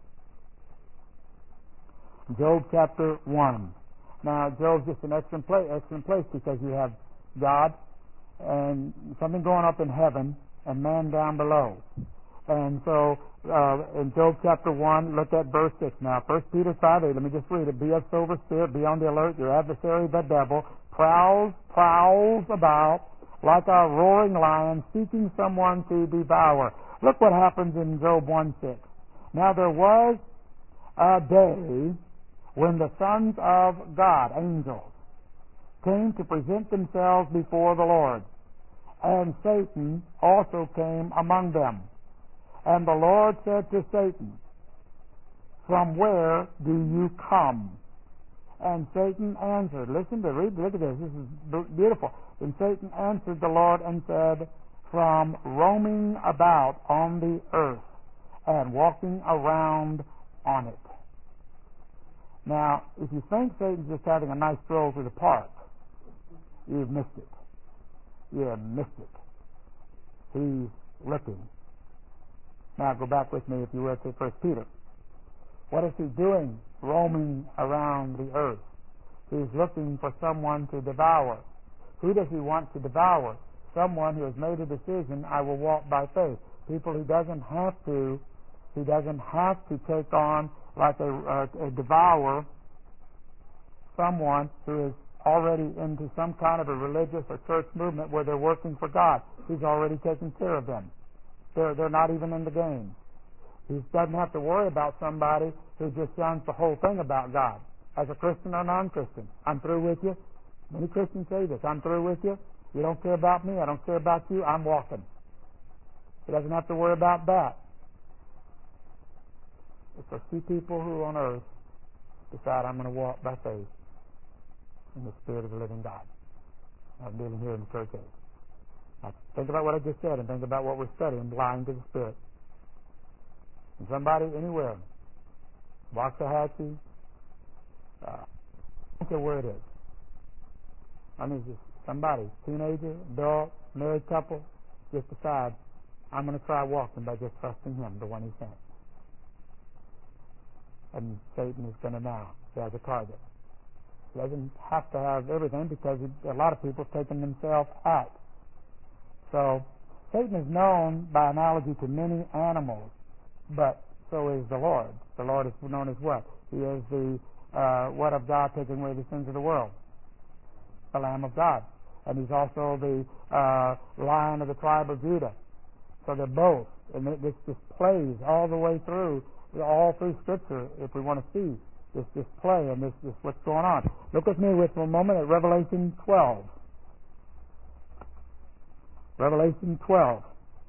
Job chapter one. Now, Job's just an excellent place, excellent place because you have God and something going up in heaven and man down below. And so, uh, in Job chapter one, look at verse six now. First Peter five eight, let me just read it. Be of sober spirit, be on the alert. Your adversary, the devil, prowls, prowls about like a roaring lion, seeking someone to devour. Look what happens in Job one six. Now there was a day when the sons of God, angels, came to present themselves before the Lord, and Satan also came among them. And the Lord said to Satan, from where do you come? And Satan answered, listen to read, look at this, this is beautiful. And Satan answered the Lord and said, from roaming about on the earth and walking around on it. Now, if you think Satan's just having a nice stroll through the park, you've missed it. You've missed it. He's looking. Now go back with me, if you will, to First Peter. What is he doing roaming around the earth? He's looking for someone to devour. Who does he want to devour? Someone who has made a decision, I will walk by faith. People he doesn't have to, he doesn't have to take on like a, a, a devour someone who is already into some kind of a religious or church movement where they're working for God. He's already taken care of them. They're, they're not even in the game. He doesn't have to worry about somebody who just sounds the whole thing about God. As a Christian or non-Christian, I'm through with you. Many Christians say this, I'm through with you. You don't care about me, I don't care about you, I'm walking. He doesn't have to worry about that. It's a few people who on earth decide I'm going to walk by faith in the Spirit of the living God. I'm dealing here in the church age. Now, think about what I just said and think about what we're studying, blind to the Spirit. And somebody anywhere, Waxahachie, Uh, I don't care where it is. I mean, just somebody, teenager, adult, married couple, just decide, I'm going to try walking by just trusting Him, the one He sent. And Satan is going to now, he has a target. He doesn't have to have everything because a lot of people have taken themselves out. So Satan is known by analogy to many animals, but so is the Lord. The Lord is known as what? He is the uh, what of God taking away the sins of the world? The Lamb of God. And He's also the uh, Lion of the tribe of Judah. So they're both. And this just plays all the way through, all through Scripture, if we want to see this, this play and this, this what's going on. Look with me with a moment at Revelation twelve. Revelation twelve.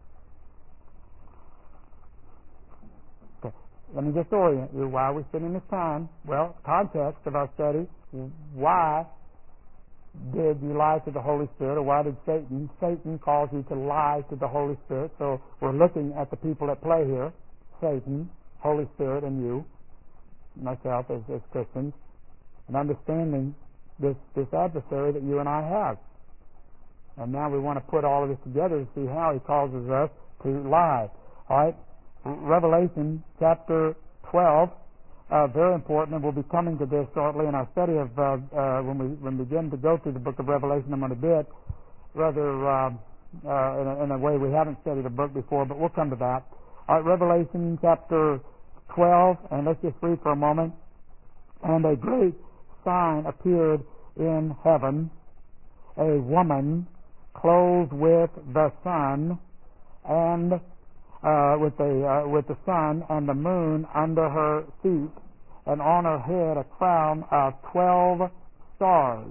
Okay. Let me just orient you. Why are we spending this time? Well, context of our study. Why did you lie to the Holy Spirit, or why did Satan? Satan calls you to lie to the Holy Spirit. So we're looking at the people at play here: Satan, Holy Spirit, and you, myself as, as Christians, and understanding this this adversary that you and I have. And now we want to put all of this together to see how he causes us to lie. All right, Revelation chapter twelve. Uh, very important, and we'll be coming to this shortly in our study of uh, uh, when we when we begin to go through the book of Revelation. I'm going to do it rather uh, uh, in, a, in a way we haven't studied a book before, but we'll come to that. All right, Revelation chapter twelve, and let's just read for a moment. And a great sign appeared in heaven, a woman clothed with the sun and Uh, with the uh, with the sun and the moon under her feet, and on her head a crown of twelve stars.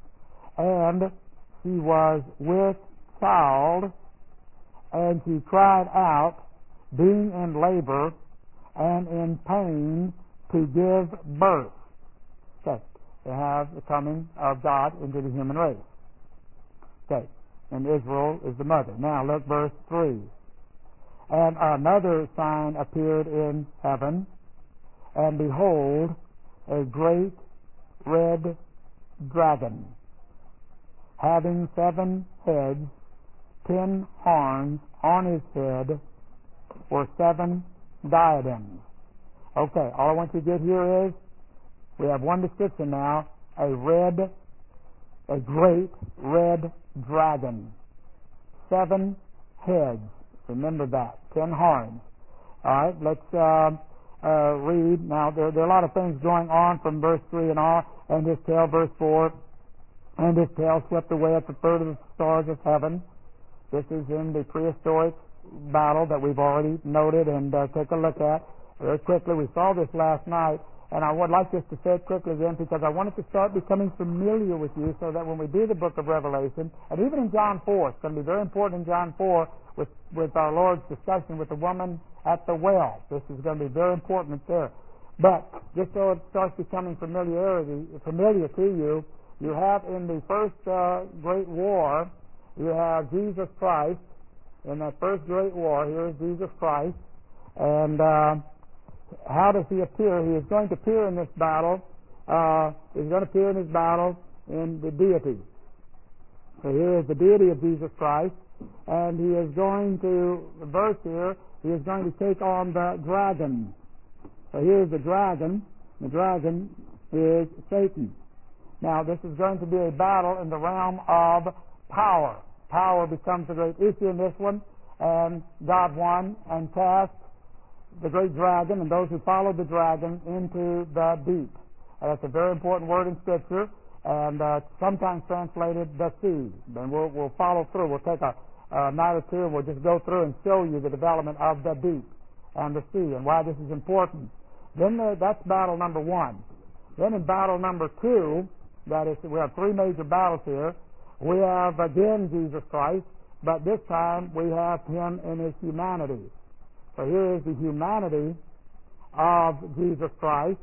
And she was with child, and she cried out, being in labor and in pain, to give birth. Okay, they have the coming of God into the human race. Okay, and Israel is the mother. Now look, verse three. And another sign appeared in heaven, and behold, a great red dragon, having seven heads, ten horns on his head, were seven diadems. Okay, all I want you to get here is, we have one description now, a red, a great red dragon, seven heads. Remember that. Ten horns. All right, let's uh, uh, read. Now, there, there are a lot of things going on from verse three and all, and his tail, verse four, and his tail swept away at the third of the stars of heaven. This is in the prehistoric battle that we've already noted and uh, take a look at very quickly. We saw this last night, and I would like just to say it quickly again because I wanted to start becoming familiar with you so that when we do the book of Revelation, and even in John four, it's going to be very important in John four, with, with our Lord's discussion with the woman at the well. This is going to be very important there. But just so it starts becoming familiarity, familiar to you, you have in the first uh, great war, you have Jesus Christ. In that first great war, here is Jesus Christ. And uh, how does he appear? He is going to appear in this battle. Uh, he's going to appear in this battle in the deity. So here is the deity of Jesus Christ. And he is going to, the verse here, he is going to take on the dragon. So here's the dragon. The dragon is Satan. Now, this is going to be a battle in the realm of power. Power becomes a great issue in this one. And God won and cast the great dragon and those who followed the dragon into the deep. And that's a very important word in Scripture, and uh, sometimes translated the sea. Then we'll, we'll follow through. We'll take a Uh, night or two, and we'll just go through and show you the development of the deep and the sea and why this is important. Then uh, that's battle number one. Then in battle number two, that is, we have three major battles here. We have again Jesus Christ, but this time we have him in his humanity. So here is the humanity of Jesus Christ,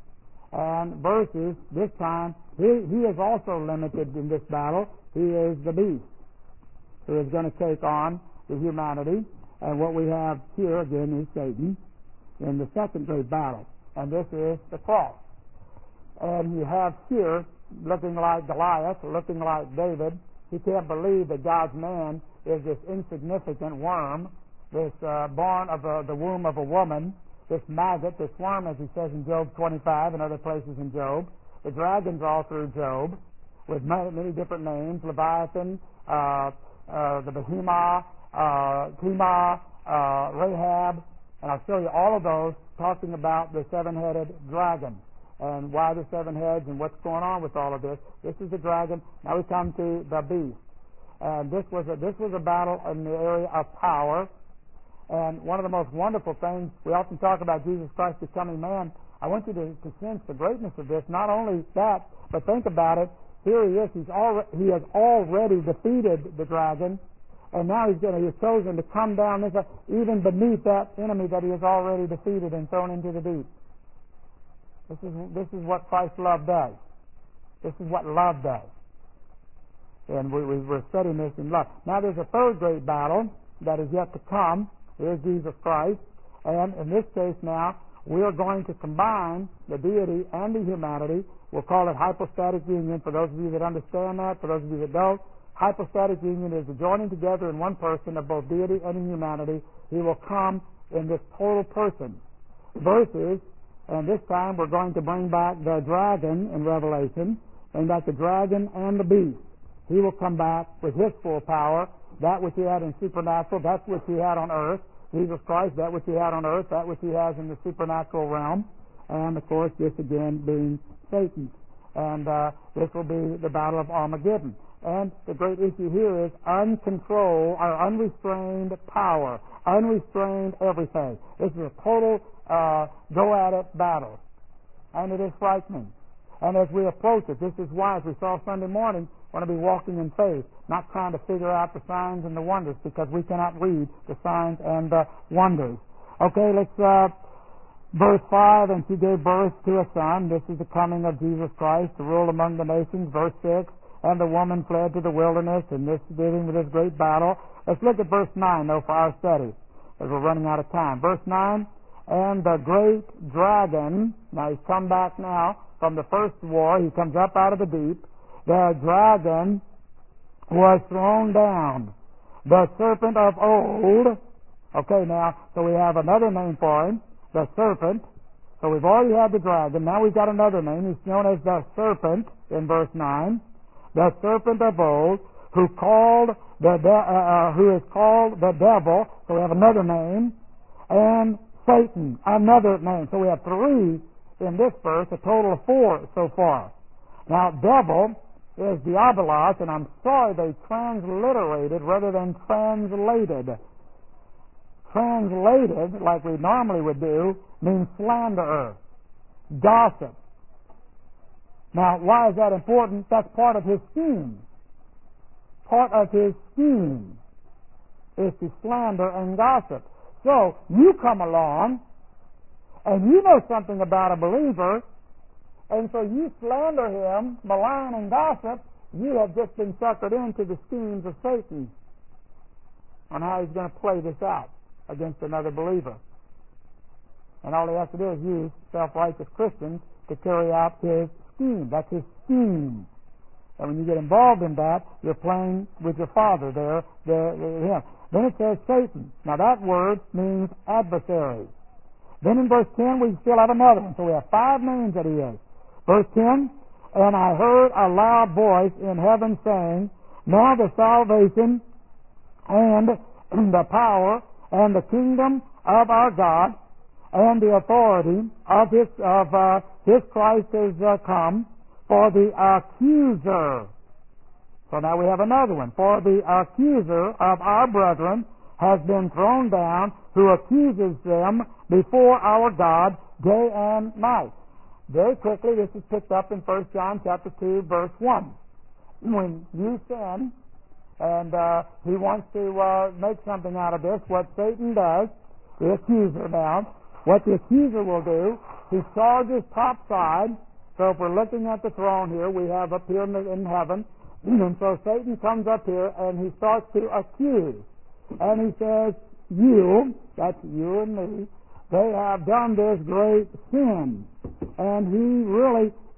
and versus this time he, he is also limited in this battle. He is the beast who is going to take on the humanity. And what we have here again is Satan in the second great battle. And this is the cross. And you have here, looking like Goliath, looking like David. He can't believe that God's man is this insignificant worm, this uh, born of a, the womb of a woman, this maggot, this worm, as he says in Job twenty-five and other places in Job. The dragons all through Job, with many, many different names: Leviathan, uh, uh, the Behemoth, uh, Tema, uh, Rahab, and I'll show you all of those talking about the seven-headed dragon and why the seven heads and what's going on with all of this. This is the dragon. Now we come to the beast, and this was a, this was a battle in the area of power. And one of the most wonderful things, we often talk about Jesus Christ becoming man. I want you to, to sense the greatness of this. Not only that, but think about it. Here he is. He's already, he has already defeated the dragon, and now he's going to, he's chosen to come down this, even beneath that enemy that he has already defeated and thrown into the deep. This is this is what Christ's love does. This is what love does. And we, we, we're studying this in love. Now there's a third great battle that is yet to come. Here's Jesus Christ. And in this case now, we are going to combine the deity and the humanity. We'll call it hypostatic union for those of you that understand that. For those of you that don't, hypostatic union is the joining together in one person of both deity and humanity. He will come in this total person. Versus, and this time we're going to bring back the dragon in Revelation, bring back the dragon and the beast. He will come back with his full power, that which he had in supernatural, that which he had on earth. Jesus Christ, that which he had on earth, that which he has in the supernatural realm. And, of course, this again being Satan. And uh, this will be the battle of Armageddon. And the great issue here is uncontrolled or unrestrained power, unrestrained everything. This is a total uh, go-at-it battle. And it is frightening. And as we approach it, this is why, as we saw Sunday morning, we want to be walking in faith, not trying to figure out the signs and the wonders, because we cannot read the signs and the wonders. Okay, let's, uh, verse five, and she gave birth to a son. This is the coming of Jesus Christ to rule among the nations. Verse six, and the woman fled to the wilderness, and this is dealing with this great battle. Let's look at verse nine, though, for our study, as we're running out of time. Verse nine, and the great dragon, now he's come back now from the first war, he comes up out of the deep. The dragon was thrown down, the serpent of old. Okay, now, so we have another name for him, the serpent. So we've already had the dragon. Now we've got another name. He's known as the serpent in verse nine. The serpent of old, who called the de- uh, uh, who is called the devil. So we have another name, and Satan, another name. So we have three in this verse, a total of four so far. Now, devil is diabolos, and I'm sorry they transliterated rather than translated. Translated, like we normally would do, means slanderer, gossip. Now, why is that important? That's part of his scheme. Part of his scheme is to slander and gossip. So, you come along, and you know something about a believer, and so you slander him, malign and gossip. You have just been suckered into the schemes of Satan on how he's going to play this out against another believer. And all he has to do is use self-righteous Christians to carry out his scheme. That's his scheme. And when you get involved in that, you're playing with your father there, there, there him. Then it says Satan. Now that word means adversary. Then in verse ten we still have another one. So we have five names that he is. Verse ten, and I heard a loud voice in heaven saying, now the salvation and the power and the kingdom of our God and the authority of his of uh, his Christ is uh, come, for the accuser. So now we have another one. For the accuser of our brethren has been thrown down, who accuses them before our God day and night. Very quickly, this is picked up in First John chapter two, verse one. When you sin, and uh, he wants to uh, make something out of this, what Satan does, the accuser now, what the accuser will do, he charges topside. So if we're looking at the throne here, we have up here in, the, in heaven, and so Satan comes up here and he starts to accuse. And he says, you, that's you and me, they have done this great sin. And he really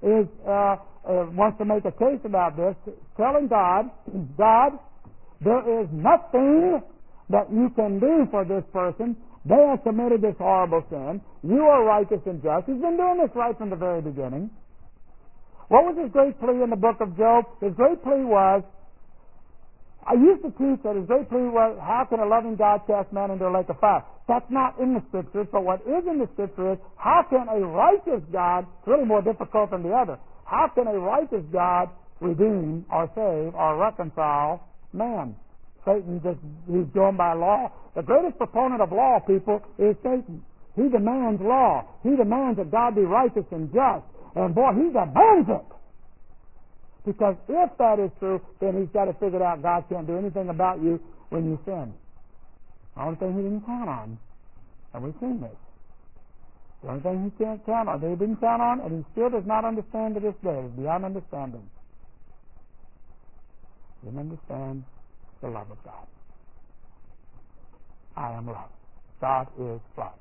is uh, uh, wants to make a case about this, telling God, God, there is nothing that you can do for this person. They have committed this horrible sin. You are righteous and just. He's been doing this right from the very beginning. What was his great plea in the book of Job? His great plea was, I used to teach that his great plea was, how can a loving God cast man into a lake of fire? That's not in the Scriptures, but what is in the Scripture is, how can a righteous God, it's really more difficult than the other, how can a righteous God redeem or save or reconcile man? Satan just, he's going by law. The greatest proponent of law, people, is Satan. He demands law. He demands that God be righteous and just. And boy, he demands it. Because if that is true, then he's got to figure out God can't do anything about you when you sin. The only thing he didn't count on, and we've seen this, the only thing he can't count on, that he didn't count on, and he still does not understand to this day, is beyond understanding. He didn't understand the love of God. I am love. God is love.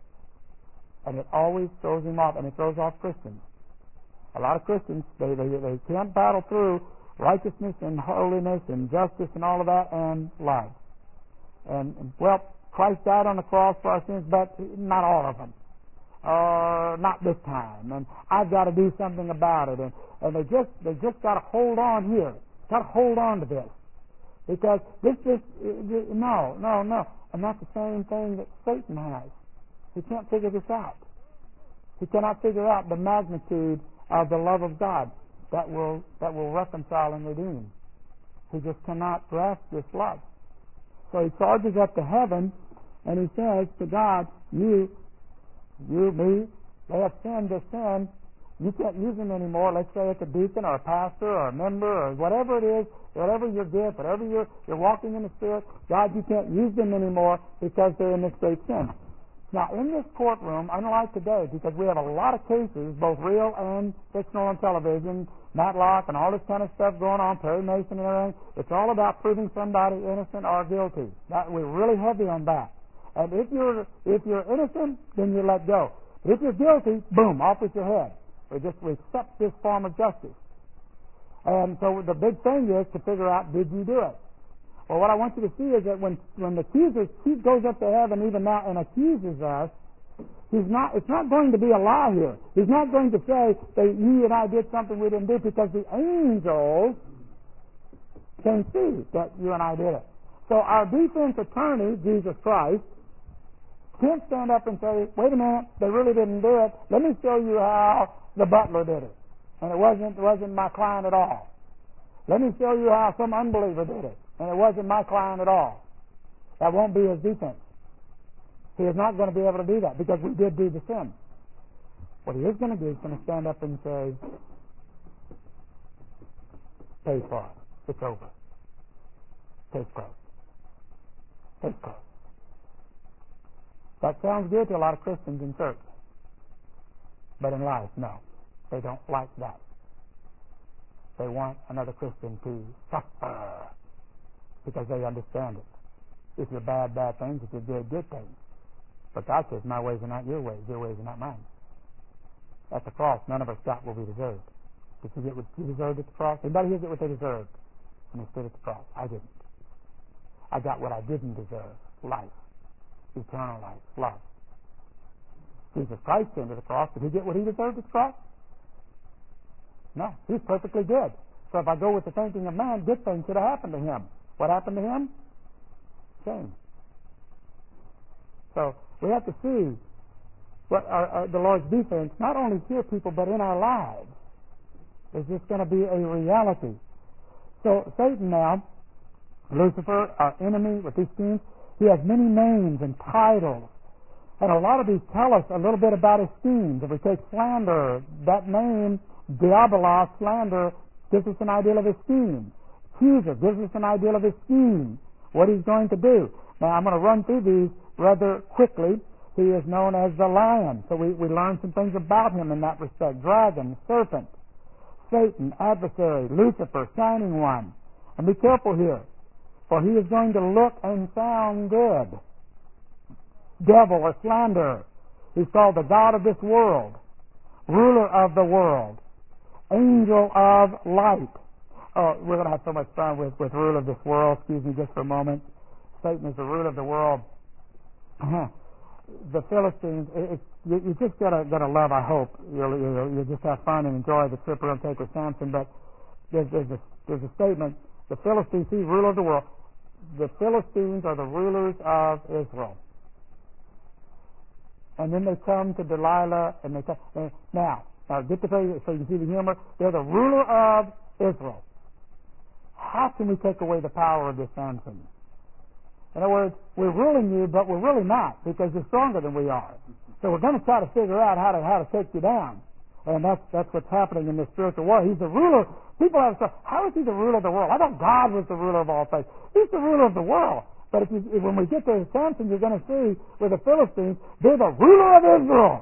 And it always throws him off, and it throws off Christians. A lot of Christians, they, they, they can't battle through righteousness and holiness and justice and all of that and love. And, well, Christ died on the cross for our sins, but not all of them. Or uh, not this time. And I've got to do something about it. And, and they just they just got to hold on here. Got to hold on to this. Because this just, no, no, no. And that's the same thing that Satan has. He can't figure this out. He cannot figure out the magnitude of the love of God that will that will reconcile and redeem. He just cannot grasp this love. So he charges up to heaven, and he says to God, you, you, me, they have sinned this sin. You can't use them anymore. Let's say it's a deacon or a pastor or a member or whatever it is, whatever your gift, whatever you're, you're walking in the Spirit, God, you can't use them anymore because they're in this great sin. Now, in this courtroom, unlike today, because we have a lot of cases, both real and fictional on television, Matlock and all this kind of stuff going on, Perry Mason and everything, it's all about proving somebody innocent or guilty. That, we're really heavy on that. And if you're if you're innocent, then you let go. But if you're guilty, boom, off with your head. We just we accept this form of justice. And so the big thing is to figure out, did you do it? Well, what I want you to see is that when, when the accuser goes up to heaven even now and accuses us, he's not. It's not going to be a lie here. He's not going to say that you and I did something we didn't do, because the angels can see that you and I did it. So our defense attorney, Jesus Christ, can't stand up and say, wait a minute, they really didn't do it. Let me show you how the butler did it. And it wasn't, it wasn't my client at all. Let me show you how some unbeliever did it. And it wasn't my client at all. That won't be his defense. He is not going to be able to do that because we did do the sin. What he is going to do is going to stand up and say, pay for it. It's over. Case closed. Case closed. That sounds good to a lot of Christians in church. But in life, no. They don't like that. They want another Christian to suffer because they understand it. If you're bad, bad things. If you're good, good things. But God says, my ways are not your ways. Your ways are not mine. At the cross, none of us got what we deserved. Did you get what you deserved at the cross? Anybody here get what they deserved when they stood at the cross? I didn't. I got what I didn't deserve. Life. Eternal life. Love. Jesus Christ came to the cross. Did he get what he deserved at the cross? No. He's perfectly good. So if I go with the thinking of man, good things should have happened to him. What happened to him? Shame. So we have to see what our, our, the Lord's defense, not only here, people, but in our lives. Is this going to be a reality? So Satan now, Lucifer, our enemy with these schemes, he has many names and titles. And a lot of these tell us a little bit about his schemes. If we take slander, that name, Diabolos, slander, gives us an idea of his scheme. Accuser gives us an idea of his scheme, what he's going to do. Now, I'm going to run through these rather quickly. He is known as the lion, so we, we learn some things about him in that respect. Dragon, serpent, Satan, adversary, Lucifer, shining one. And be careful here, for he is going to look and sound good. Devil or slanderer. He's called the God of this world, ruler of the world. angel of light. Oh, we're going to have so much fun with, with rule of this world. Excuse me just for a moment. Satan is the ruler of the world. The Philistines, it, it, you, you're just going to love, I hope. You'll, you'll, you'll just have fun and enjoy the trip we're going to take with Samson. But there's, there's, a, there's a statement, the Philistines, he's ruler of the world. The Philistines are the rulers of Israel. And then they come to Delilah, and they come, and now, now get to tell you so you can see the humor. They're the ruler of Israel. How can we take away the power of this Samson? In other words, we're ruling you, but we're really not, because you're stronger than we are. So we're going to try to figure out how to how to take you down, and that's that's what's happening in this spiritual war. He's the ruler. People have said, "How is he the ruler of the world?" I thought God was the ruler of all things. He's the ruler of the world. But if, you, if when we get to Samson, you're going to see with the Philistines, they're the ruler of Israel.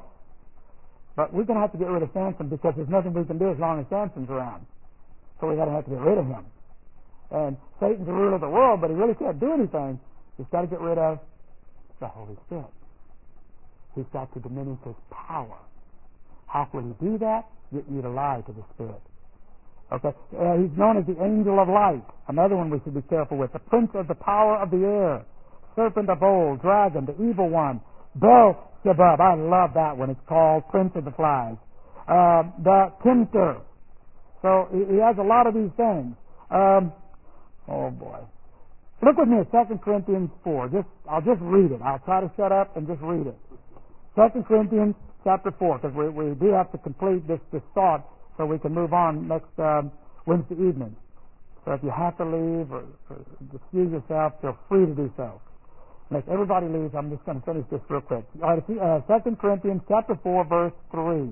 But we're going to have to get rid of Samson because there's nothing we can do as long as Samson's around. So we're going to have to get rid of him. And Satan's the ruler of the world, but he really can't do anything. He's got to get rid of the Holy Spirit. He's got to diminish his power. How will he do that? You need to lie to the Spirit. Okay, uh, he's known as the angel of light. Another one we should be careful with. The prince of the power of the air, serpent of old, dragon, the evil one, Beelzebub. I love that one. It's called Prince of the Flies. Uh, the tempter. So he, he has a lot of these things. Um, oh boy. Look with me at Second Corinthians four. Just I'll just read it. I'll try to shut up and just read it. Second Corinthians chapter four, because we, we do have to complete this, this thought so we can move on next um, Wednesday evening. So if you have to leave or, or excuse yourself, feel free to do so. Unless everybody leaves, I'm just going to finish this real quick. All right, uh, Second Corinthians chapter four, verse three.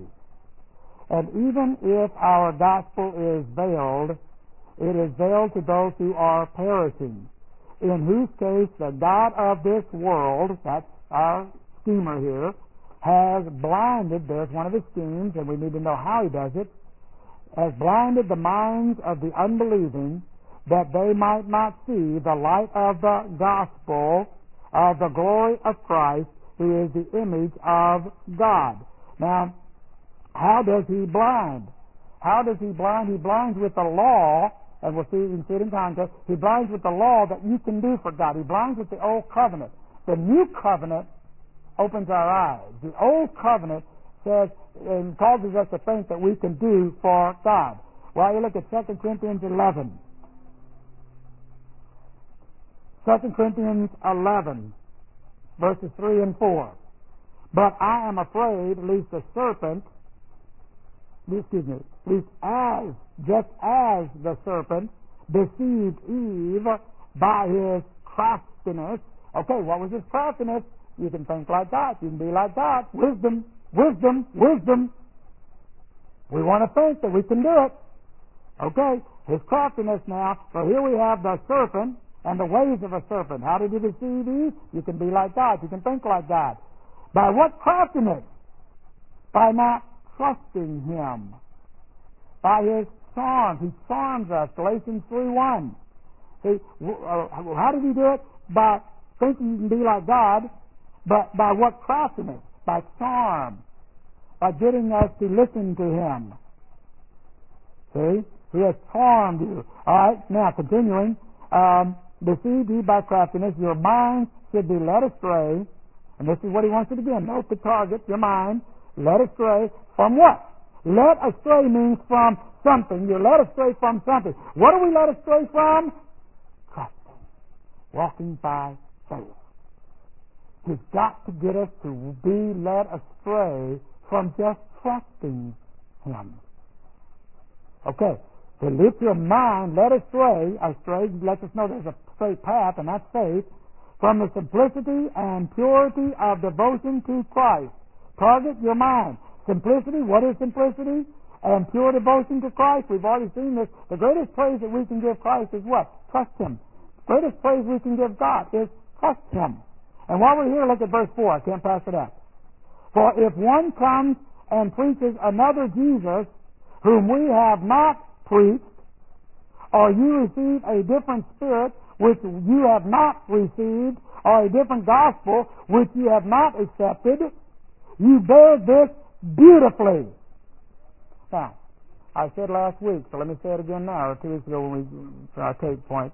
And even if our gospel is veiled, it is veiled to those who are perishing, in whose case the God of this world, that's our schemer here, has blinded, there's one of his schemes, and we need to know how he does it, has blinded the minds of the unbelieving, that they might not see the light of the gospel of the glory of Christ, who is the image of God. Now, how does he blind? How does he blind? He blinds with the law, and we'll see, you can see it in context. He blinds with the law that you can do for God. He blinds with the old covenant. The new covenant opens our eyes. The old covenant says and causes us to think that we can do for God. Well, you look at Second Corinthians eleven. Second Corinthians eleven, verses three and four. But I am afraid lest the serpent, excuse me, lest as, just as the serpent deceived Eve by his craftiness. Okay, what was his craftiness? You can think like God. You can be like God. Wisdom, wisdom, wisdom. We want to think that we can do it. Okay, his craftiness now. So here we have the serpent and the ways of a serpent. How did he deceive Eve? You can be like God. You can think like God. By what craftiness? By not trusting him. By his charms. He charms us. Galatians three one. See, how did he do it? By thinking you can be like God. But by what craftiness? By charm. By getting us to listen to him. See? He has charmed you. All right, now continuing. Um, deceived you by craftiness. Your mind should be led astray. And this is what he wants you to do. Note the target, your mind. Led astray from what? Led astray means from something. You're led astray from something. What are we led astray from? Trusting. Walking by faith. He's got to get us to be led astray from just trusting him. Okay, to lift your mind led astray, astray lets us know there's a straight path, and that's faith, from the simplicity and purity of devotion to Christ. Target your mind. Simplicity, what is simplicity? And pure devotion to Christ. We've already seen this. The greatest praise that we can give Christ is what? Trust him. The greatest praise we can give God is trust him. And while we're here, look at verse four. I can't pass it up. For if one comes and preaches another Jesus, whom we have not preached, or you receive a different spirit which you have not received, or a different gospel which you have not accepted, you bear this beautifully. Now, I said last week, so let me say it again now, or two weeks ago when we, for our tape point.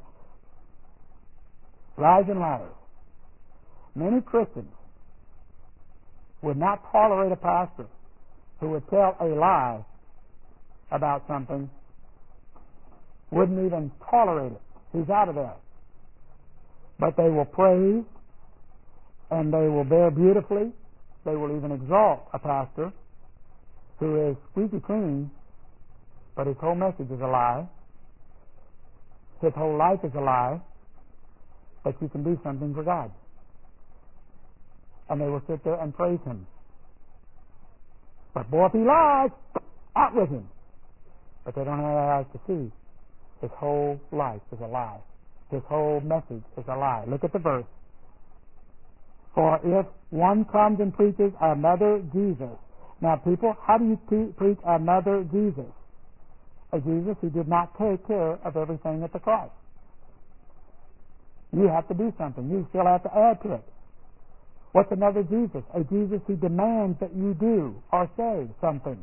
Lies and liars. Many Christians would not tolerate a pastor who would tell a lie about something, wouldn't even tolerate it. He's out of there. But they will praise, and they will bear beautifully. They will even exalt a pastor who is squeaky clean, but his whole message is a lie. His whole life is a lie, but you can do something for God. And they will sit there and praise him. But boy, if he lies, out with him. But they don't have eyes to see. His whole life is a lie. His whole message is a lie. Look at the verse. For if one comes and preaches another Jesus. Now, people, how do you pre- preach another Jesus? A Jesus who did not take care of everything at the cross. You have to do something. You still have to add to it. What's another Jesus? A Jesus who demands that you do or say something.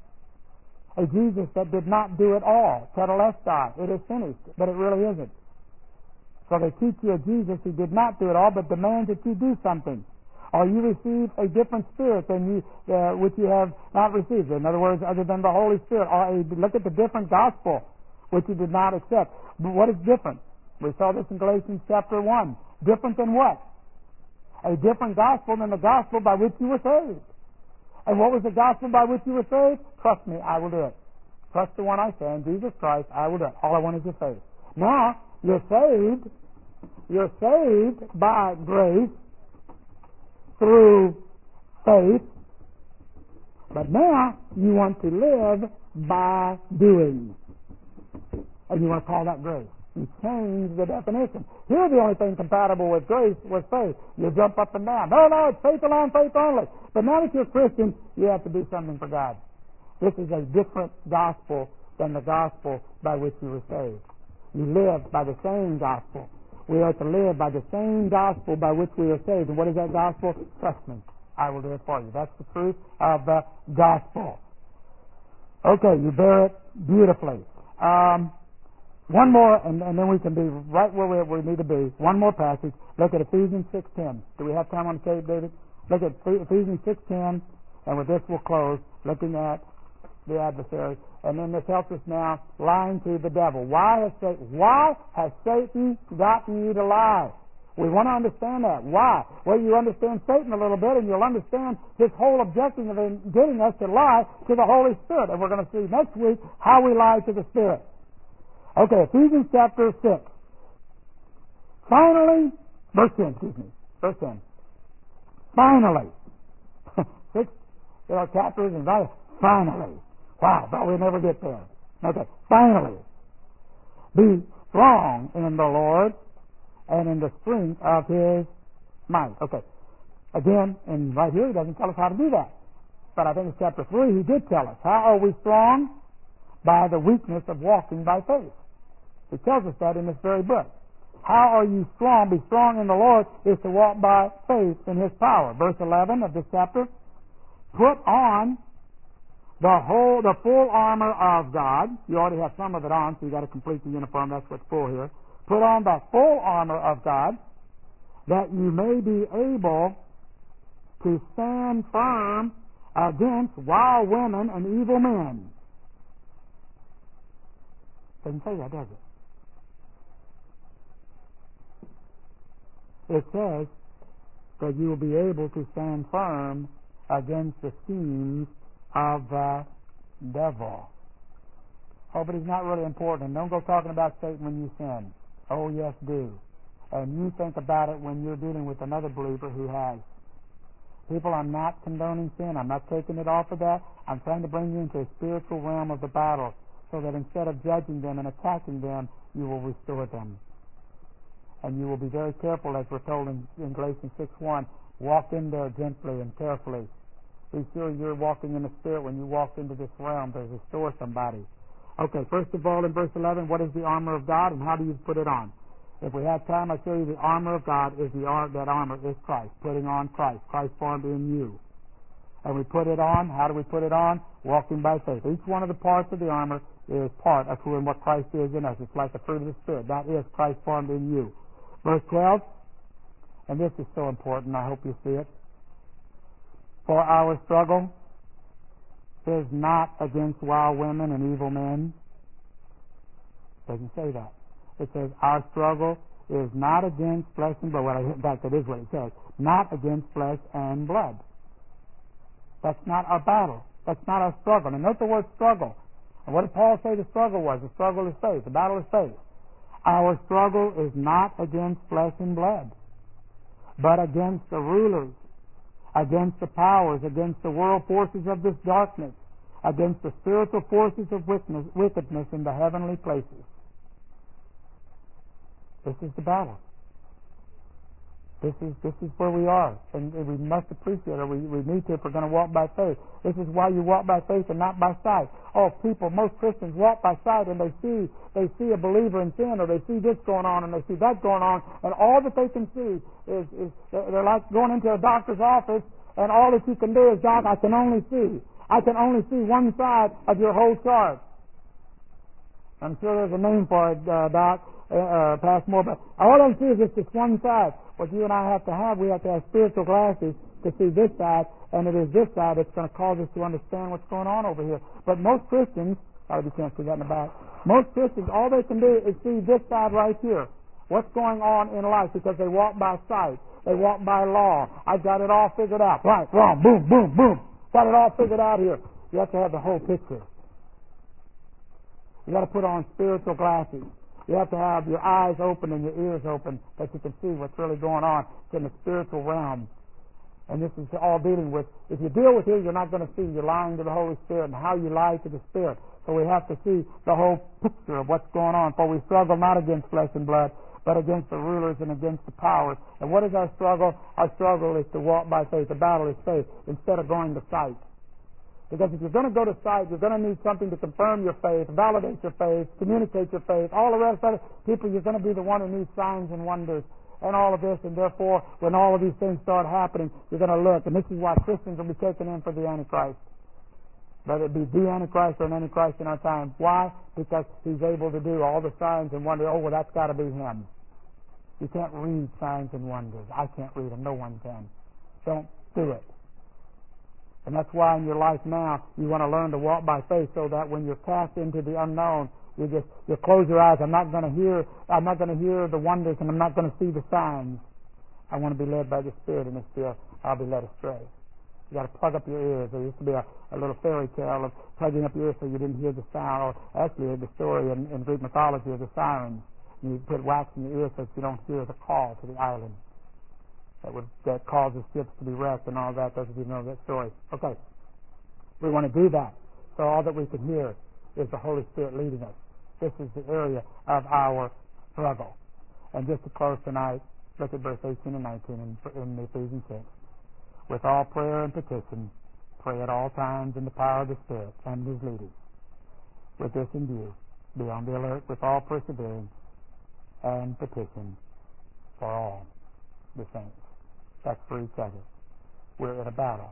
A Jesus that did not do it all. Tetelestai, it is finished, but it really isn't. So they teach you a Jesus who did not do it all, but demands that you do something. Or you receive a different spirit than you, uh, which you have not received. In other words, other than the Holy Spirit. Or a, look at the different gospel, which you did not accept. But what is different? We saw this in Galatians chapter one. Different than what? A different gospel than the gospel by which you were saved. And what was the gospel by which you were saved? Trust me, I will do it. Trust the one I say, in Jesus Christ, I will do it. All I want is your faith. Now, you're saved. You're saved by grace through faith. But now, you want to live by doing. And you want to call that grace. You change the definition. Here, the only thing compatible with grace was faith. You jump up and down. No, no, it's faith alone, faith only. But now that you're a Christian, you have to do something for God. This is a different gospel than the gospel by which you were saved. You live by the same gospel. We are to live by the same gospel by which we are saved. And what is that gospel? Trust me, I will do it for you. That's the truth of the gospel. Okay, you bear it beautifully. Um... One more, and, and then we can be right where we, we need to be. One more passage. Look at Ephesians six ten. Do we have time on the tape, David? Look at Ephesians six ten, and with this we'll close, looking at the adversary. And then this helps us now, lying to the devil. Why has Satan, why has Satan gotten you to lie? We want to understand that. Why? Well, you understand Satan a little bit, and you'll understand his whole objective of getting us to lie to the Holy Spirit. And we're going to see next week how we lie to the Spirit. Okay, Ephesians chapter six. Finally, verse ten, excuse me, verse ten. Finally. Six, there are chapters and verses. Finally. Wow, thought we'd never get there. Okay, finally. Be strong in the Lord and in the strength of His might. Okay, again, and right here he doesn't tell us how to do that. But I think in chapter three he did tell us. How are we strong? By the weakness of walking by faith. He tells us that in this very book. How are you strong? Be strong in the Lord is to walk by faith in His power. Verse eleven of this chapter. Put on the whole, the full armor of God. You already have some of it on, so you got to complete the uniform. That's what's full here. Put on the full armor of God, that you may be able to stand firm against wild women and evil men. Doesn't say that, does it? It says that you will be able to stand firm against the schemes of the devil. Oh, but it's not really important. Don't go talking about Satan when you sin. Oh, yes, do. And you think about it when you're dealing with another believer who has. People, I'm not condoning sin. I'm not taking it off of that. I'm trying to bring you into a spiritual realm of the battle so that instead of judging them and attacking them, you will restore them. And you will be very careful, as we're told in, in Galatians six one, walk in there gently and carefully. Be sure you're walking in the Spirit when you walk into this realm to restore somebody. Okay, first of all, in verse eleven, what is the armor of God and how do you put it on? If we have time, I'll show you the armor of God is the ar- that armor is Christ, putting on Christ, Christ formed in you. And we put it on. How do we put it on? Walking by faith. Each one of the parts of the armor is part of who and what Christ is in us. It's like the fruit of the Spirit. That is Christ formed in you. Verse twelve, and this is so important. I hope you see it. For our struggle is not against wild women and evil men. It doesn't say that. It says our struggle is not against flesh and blood. Well, in fact, that is what it says. Not against flesh and blood. That's not our battle. That's not our struggle. And note the word struggle. And what did Paul say the struggle was? The struggle is faith. The battle is faith. Our struggle is not against flesh and blood, but against the rulers, against the powers, against the world forces of this darkness, against the spiritual forces of wickedness in the heavenly places. This is the battle. This is this is where we are, and we must appreciate it. We, we need to if we're going to walk by faith. This is why you walk by faith and not by sight. Oh, people, most Christians walk by sight, and they see they see a believer in sin, or they see this going on, and they see that going on, and all that they can see is, is they're like going into a doctor's office, and all that you can do is, Doc, I can only see. I can only see one side of your whole chart. I'm sure there's a name for it, uh, Doc, uh, uh, Pastor Moore, but all I can see is just this one side. What you and I have to have, we have to have spiritual glasses to see this side, and it is this side that's going to cause us to understand what's going on over here. But most Christians, oh, you can't see that in the back. Most Christians, all they can do is see this side right here. What's going on in life, because they walk by sight. They walk by law. I've got it all figured out. Right, wrong, boom, boom, boom. Got it all figured out here. You have to have the whole picture. You got to put on spiritual glasses. You have to have your eyes open and your ears open that you can see what's really going on. It's in the spiritual realm. And this is all dealing with, if you deal with here, you're not going to see. You're lying to the Holy Spirit and how you lie to the Spirit. So we have to see the whole picture of what's going on. For we struggle not against flesh and blood, but against the rulers and against the powers. And what is our struggle? Our struggle is to walk by faith. The battle is faith instead of going to sight. Because if you're going to go to sight, you're going to need something to confirm your faith, validate your faith, communicate your faith, all the rest of it. People, you're going to be the one who needs signs and wonders and all of this. And therefore, when all of these things start happening, you're going to look. And this is why Christians will be taken in for the Antichrist. Whether it be the Antichrist or an Antichrist in our time. Why? Because he's able to do all the signs and wonders. Oh, well, that's got to be him. You can't read signs and wonders. I can't read them. No one can. Don't do it. And that's why in your life now you want to learn to walk by faith, so that when you're cast into the unknown, you just you close your eyes. I'm not going to hear. I'm not going to hear the wonders, and I'm not going to see the signs. I want to be led by the Spirit, and if still I'll be led astray. You got to plug up your ears. There used to be a, a little fairy tale of plugging up your ears so you didn't hear the sound. Or actually, the story in, in Greek mythology of the sirens. You put wax in your ears so that you don't hear the call to the island. That would that causes ships to be wrecked and all that. Those of you know that story. Okay. We want to do that. So all that we can hear is the Holy Spirit leading us. This is the area of our struggle. And just to close tonight, look at verse eighteen and nineteen in, in Ephesians six. With all prayer and petition, pray at all times in the power of the Spirit and His leading. With this in view, be on the alert with all perseverance and petition for all the saints. That's for each other. We're in a battle.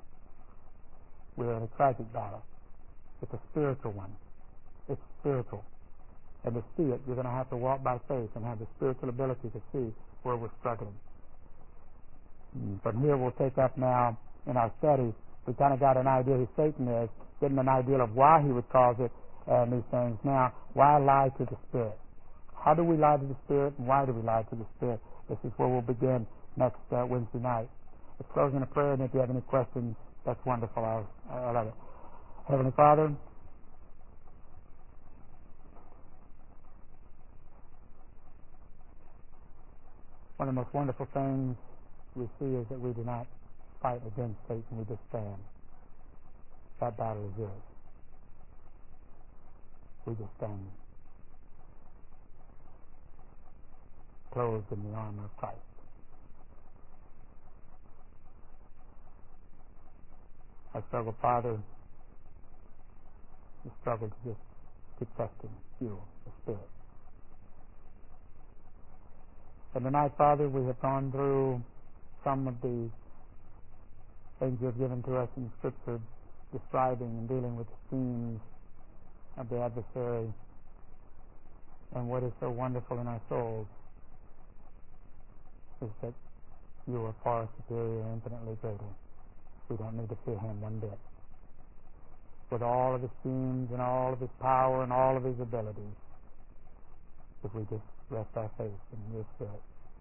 We're in a tragic battle. It's a spiritual one. It's spiritual. And to see it, you're going to have to walk by faith and have the spiritual ability to see where we're struggling. From here we'll take up now in our study. We kind of got an idea who Satan is, getting an idea of why he would cause it and these things. Now, why lie to the Spirit? How do we lie to the Spirit, and why do we lie to the Spirit? This is where we'll begin next uh, Wednesday night. Let's close in a prayer, and if you have any questions, that's wonderful. I'll, I love it. Heavenly Father, one of the most wonderful things we see is that we do not fight against Satan, we just stand. That battle is yours. We just stand clothed in the armor of Christ. I struggle, Father, the struggle to just keep trusting you, the Spirit. And tonight, Father, we have gone through some of the things you have given to us in Scripture describing and dealing with the themes of the adversary and what is so wonderful in our souls is that you are far superior and infinitely greater. We don't need to fear him one bit. With all of his schemes and all of his power and all of his abilities, if we just rest our faith in your Spirit.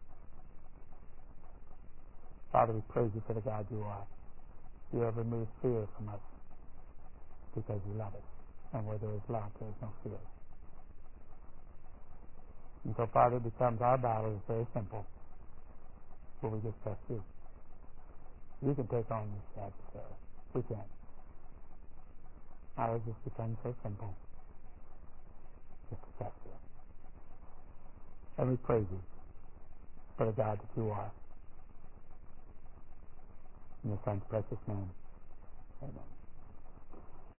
Father, we praise you for the God you are. You have removed fear from us because you love us. And where there is love, there is no fear. And so, Father, it becomes our battle is very simple. Will we just trust you? You can take on this adversary. We can't. Ours just becomes so simple. Just to trust you. And we praise you for the God that you are. In your Son's precious name. Amen.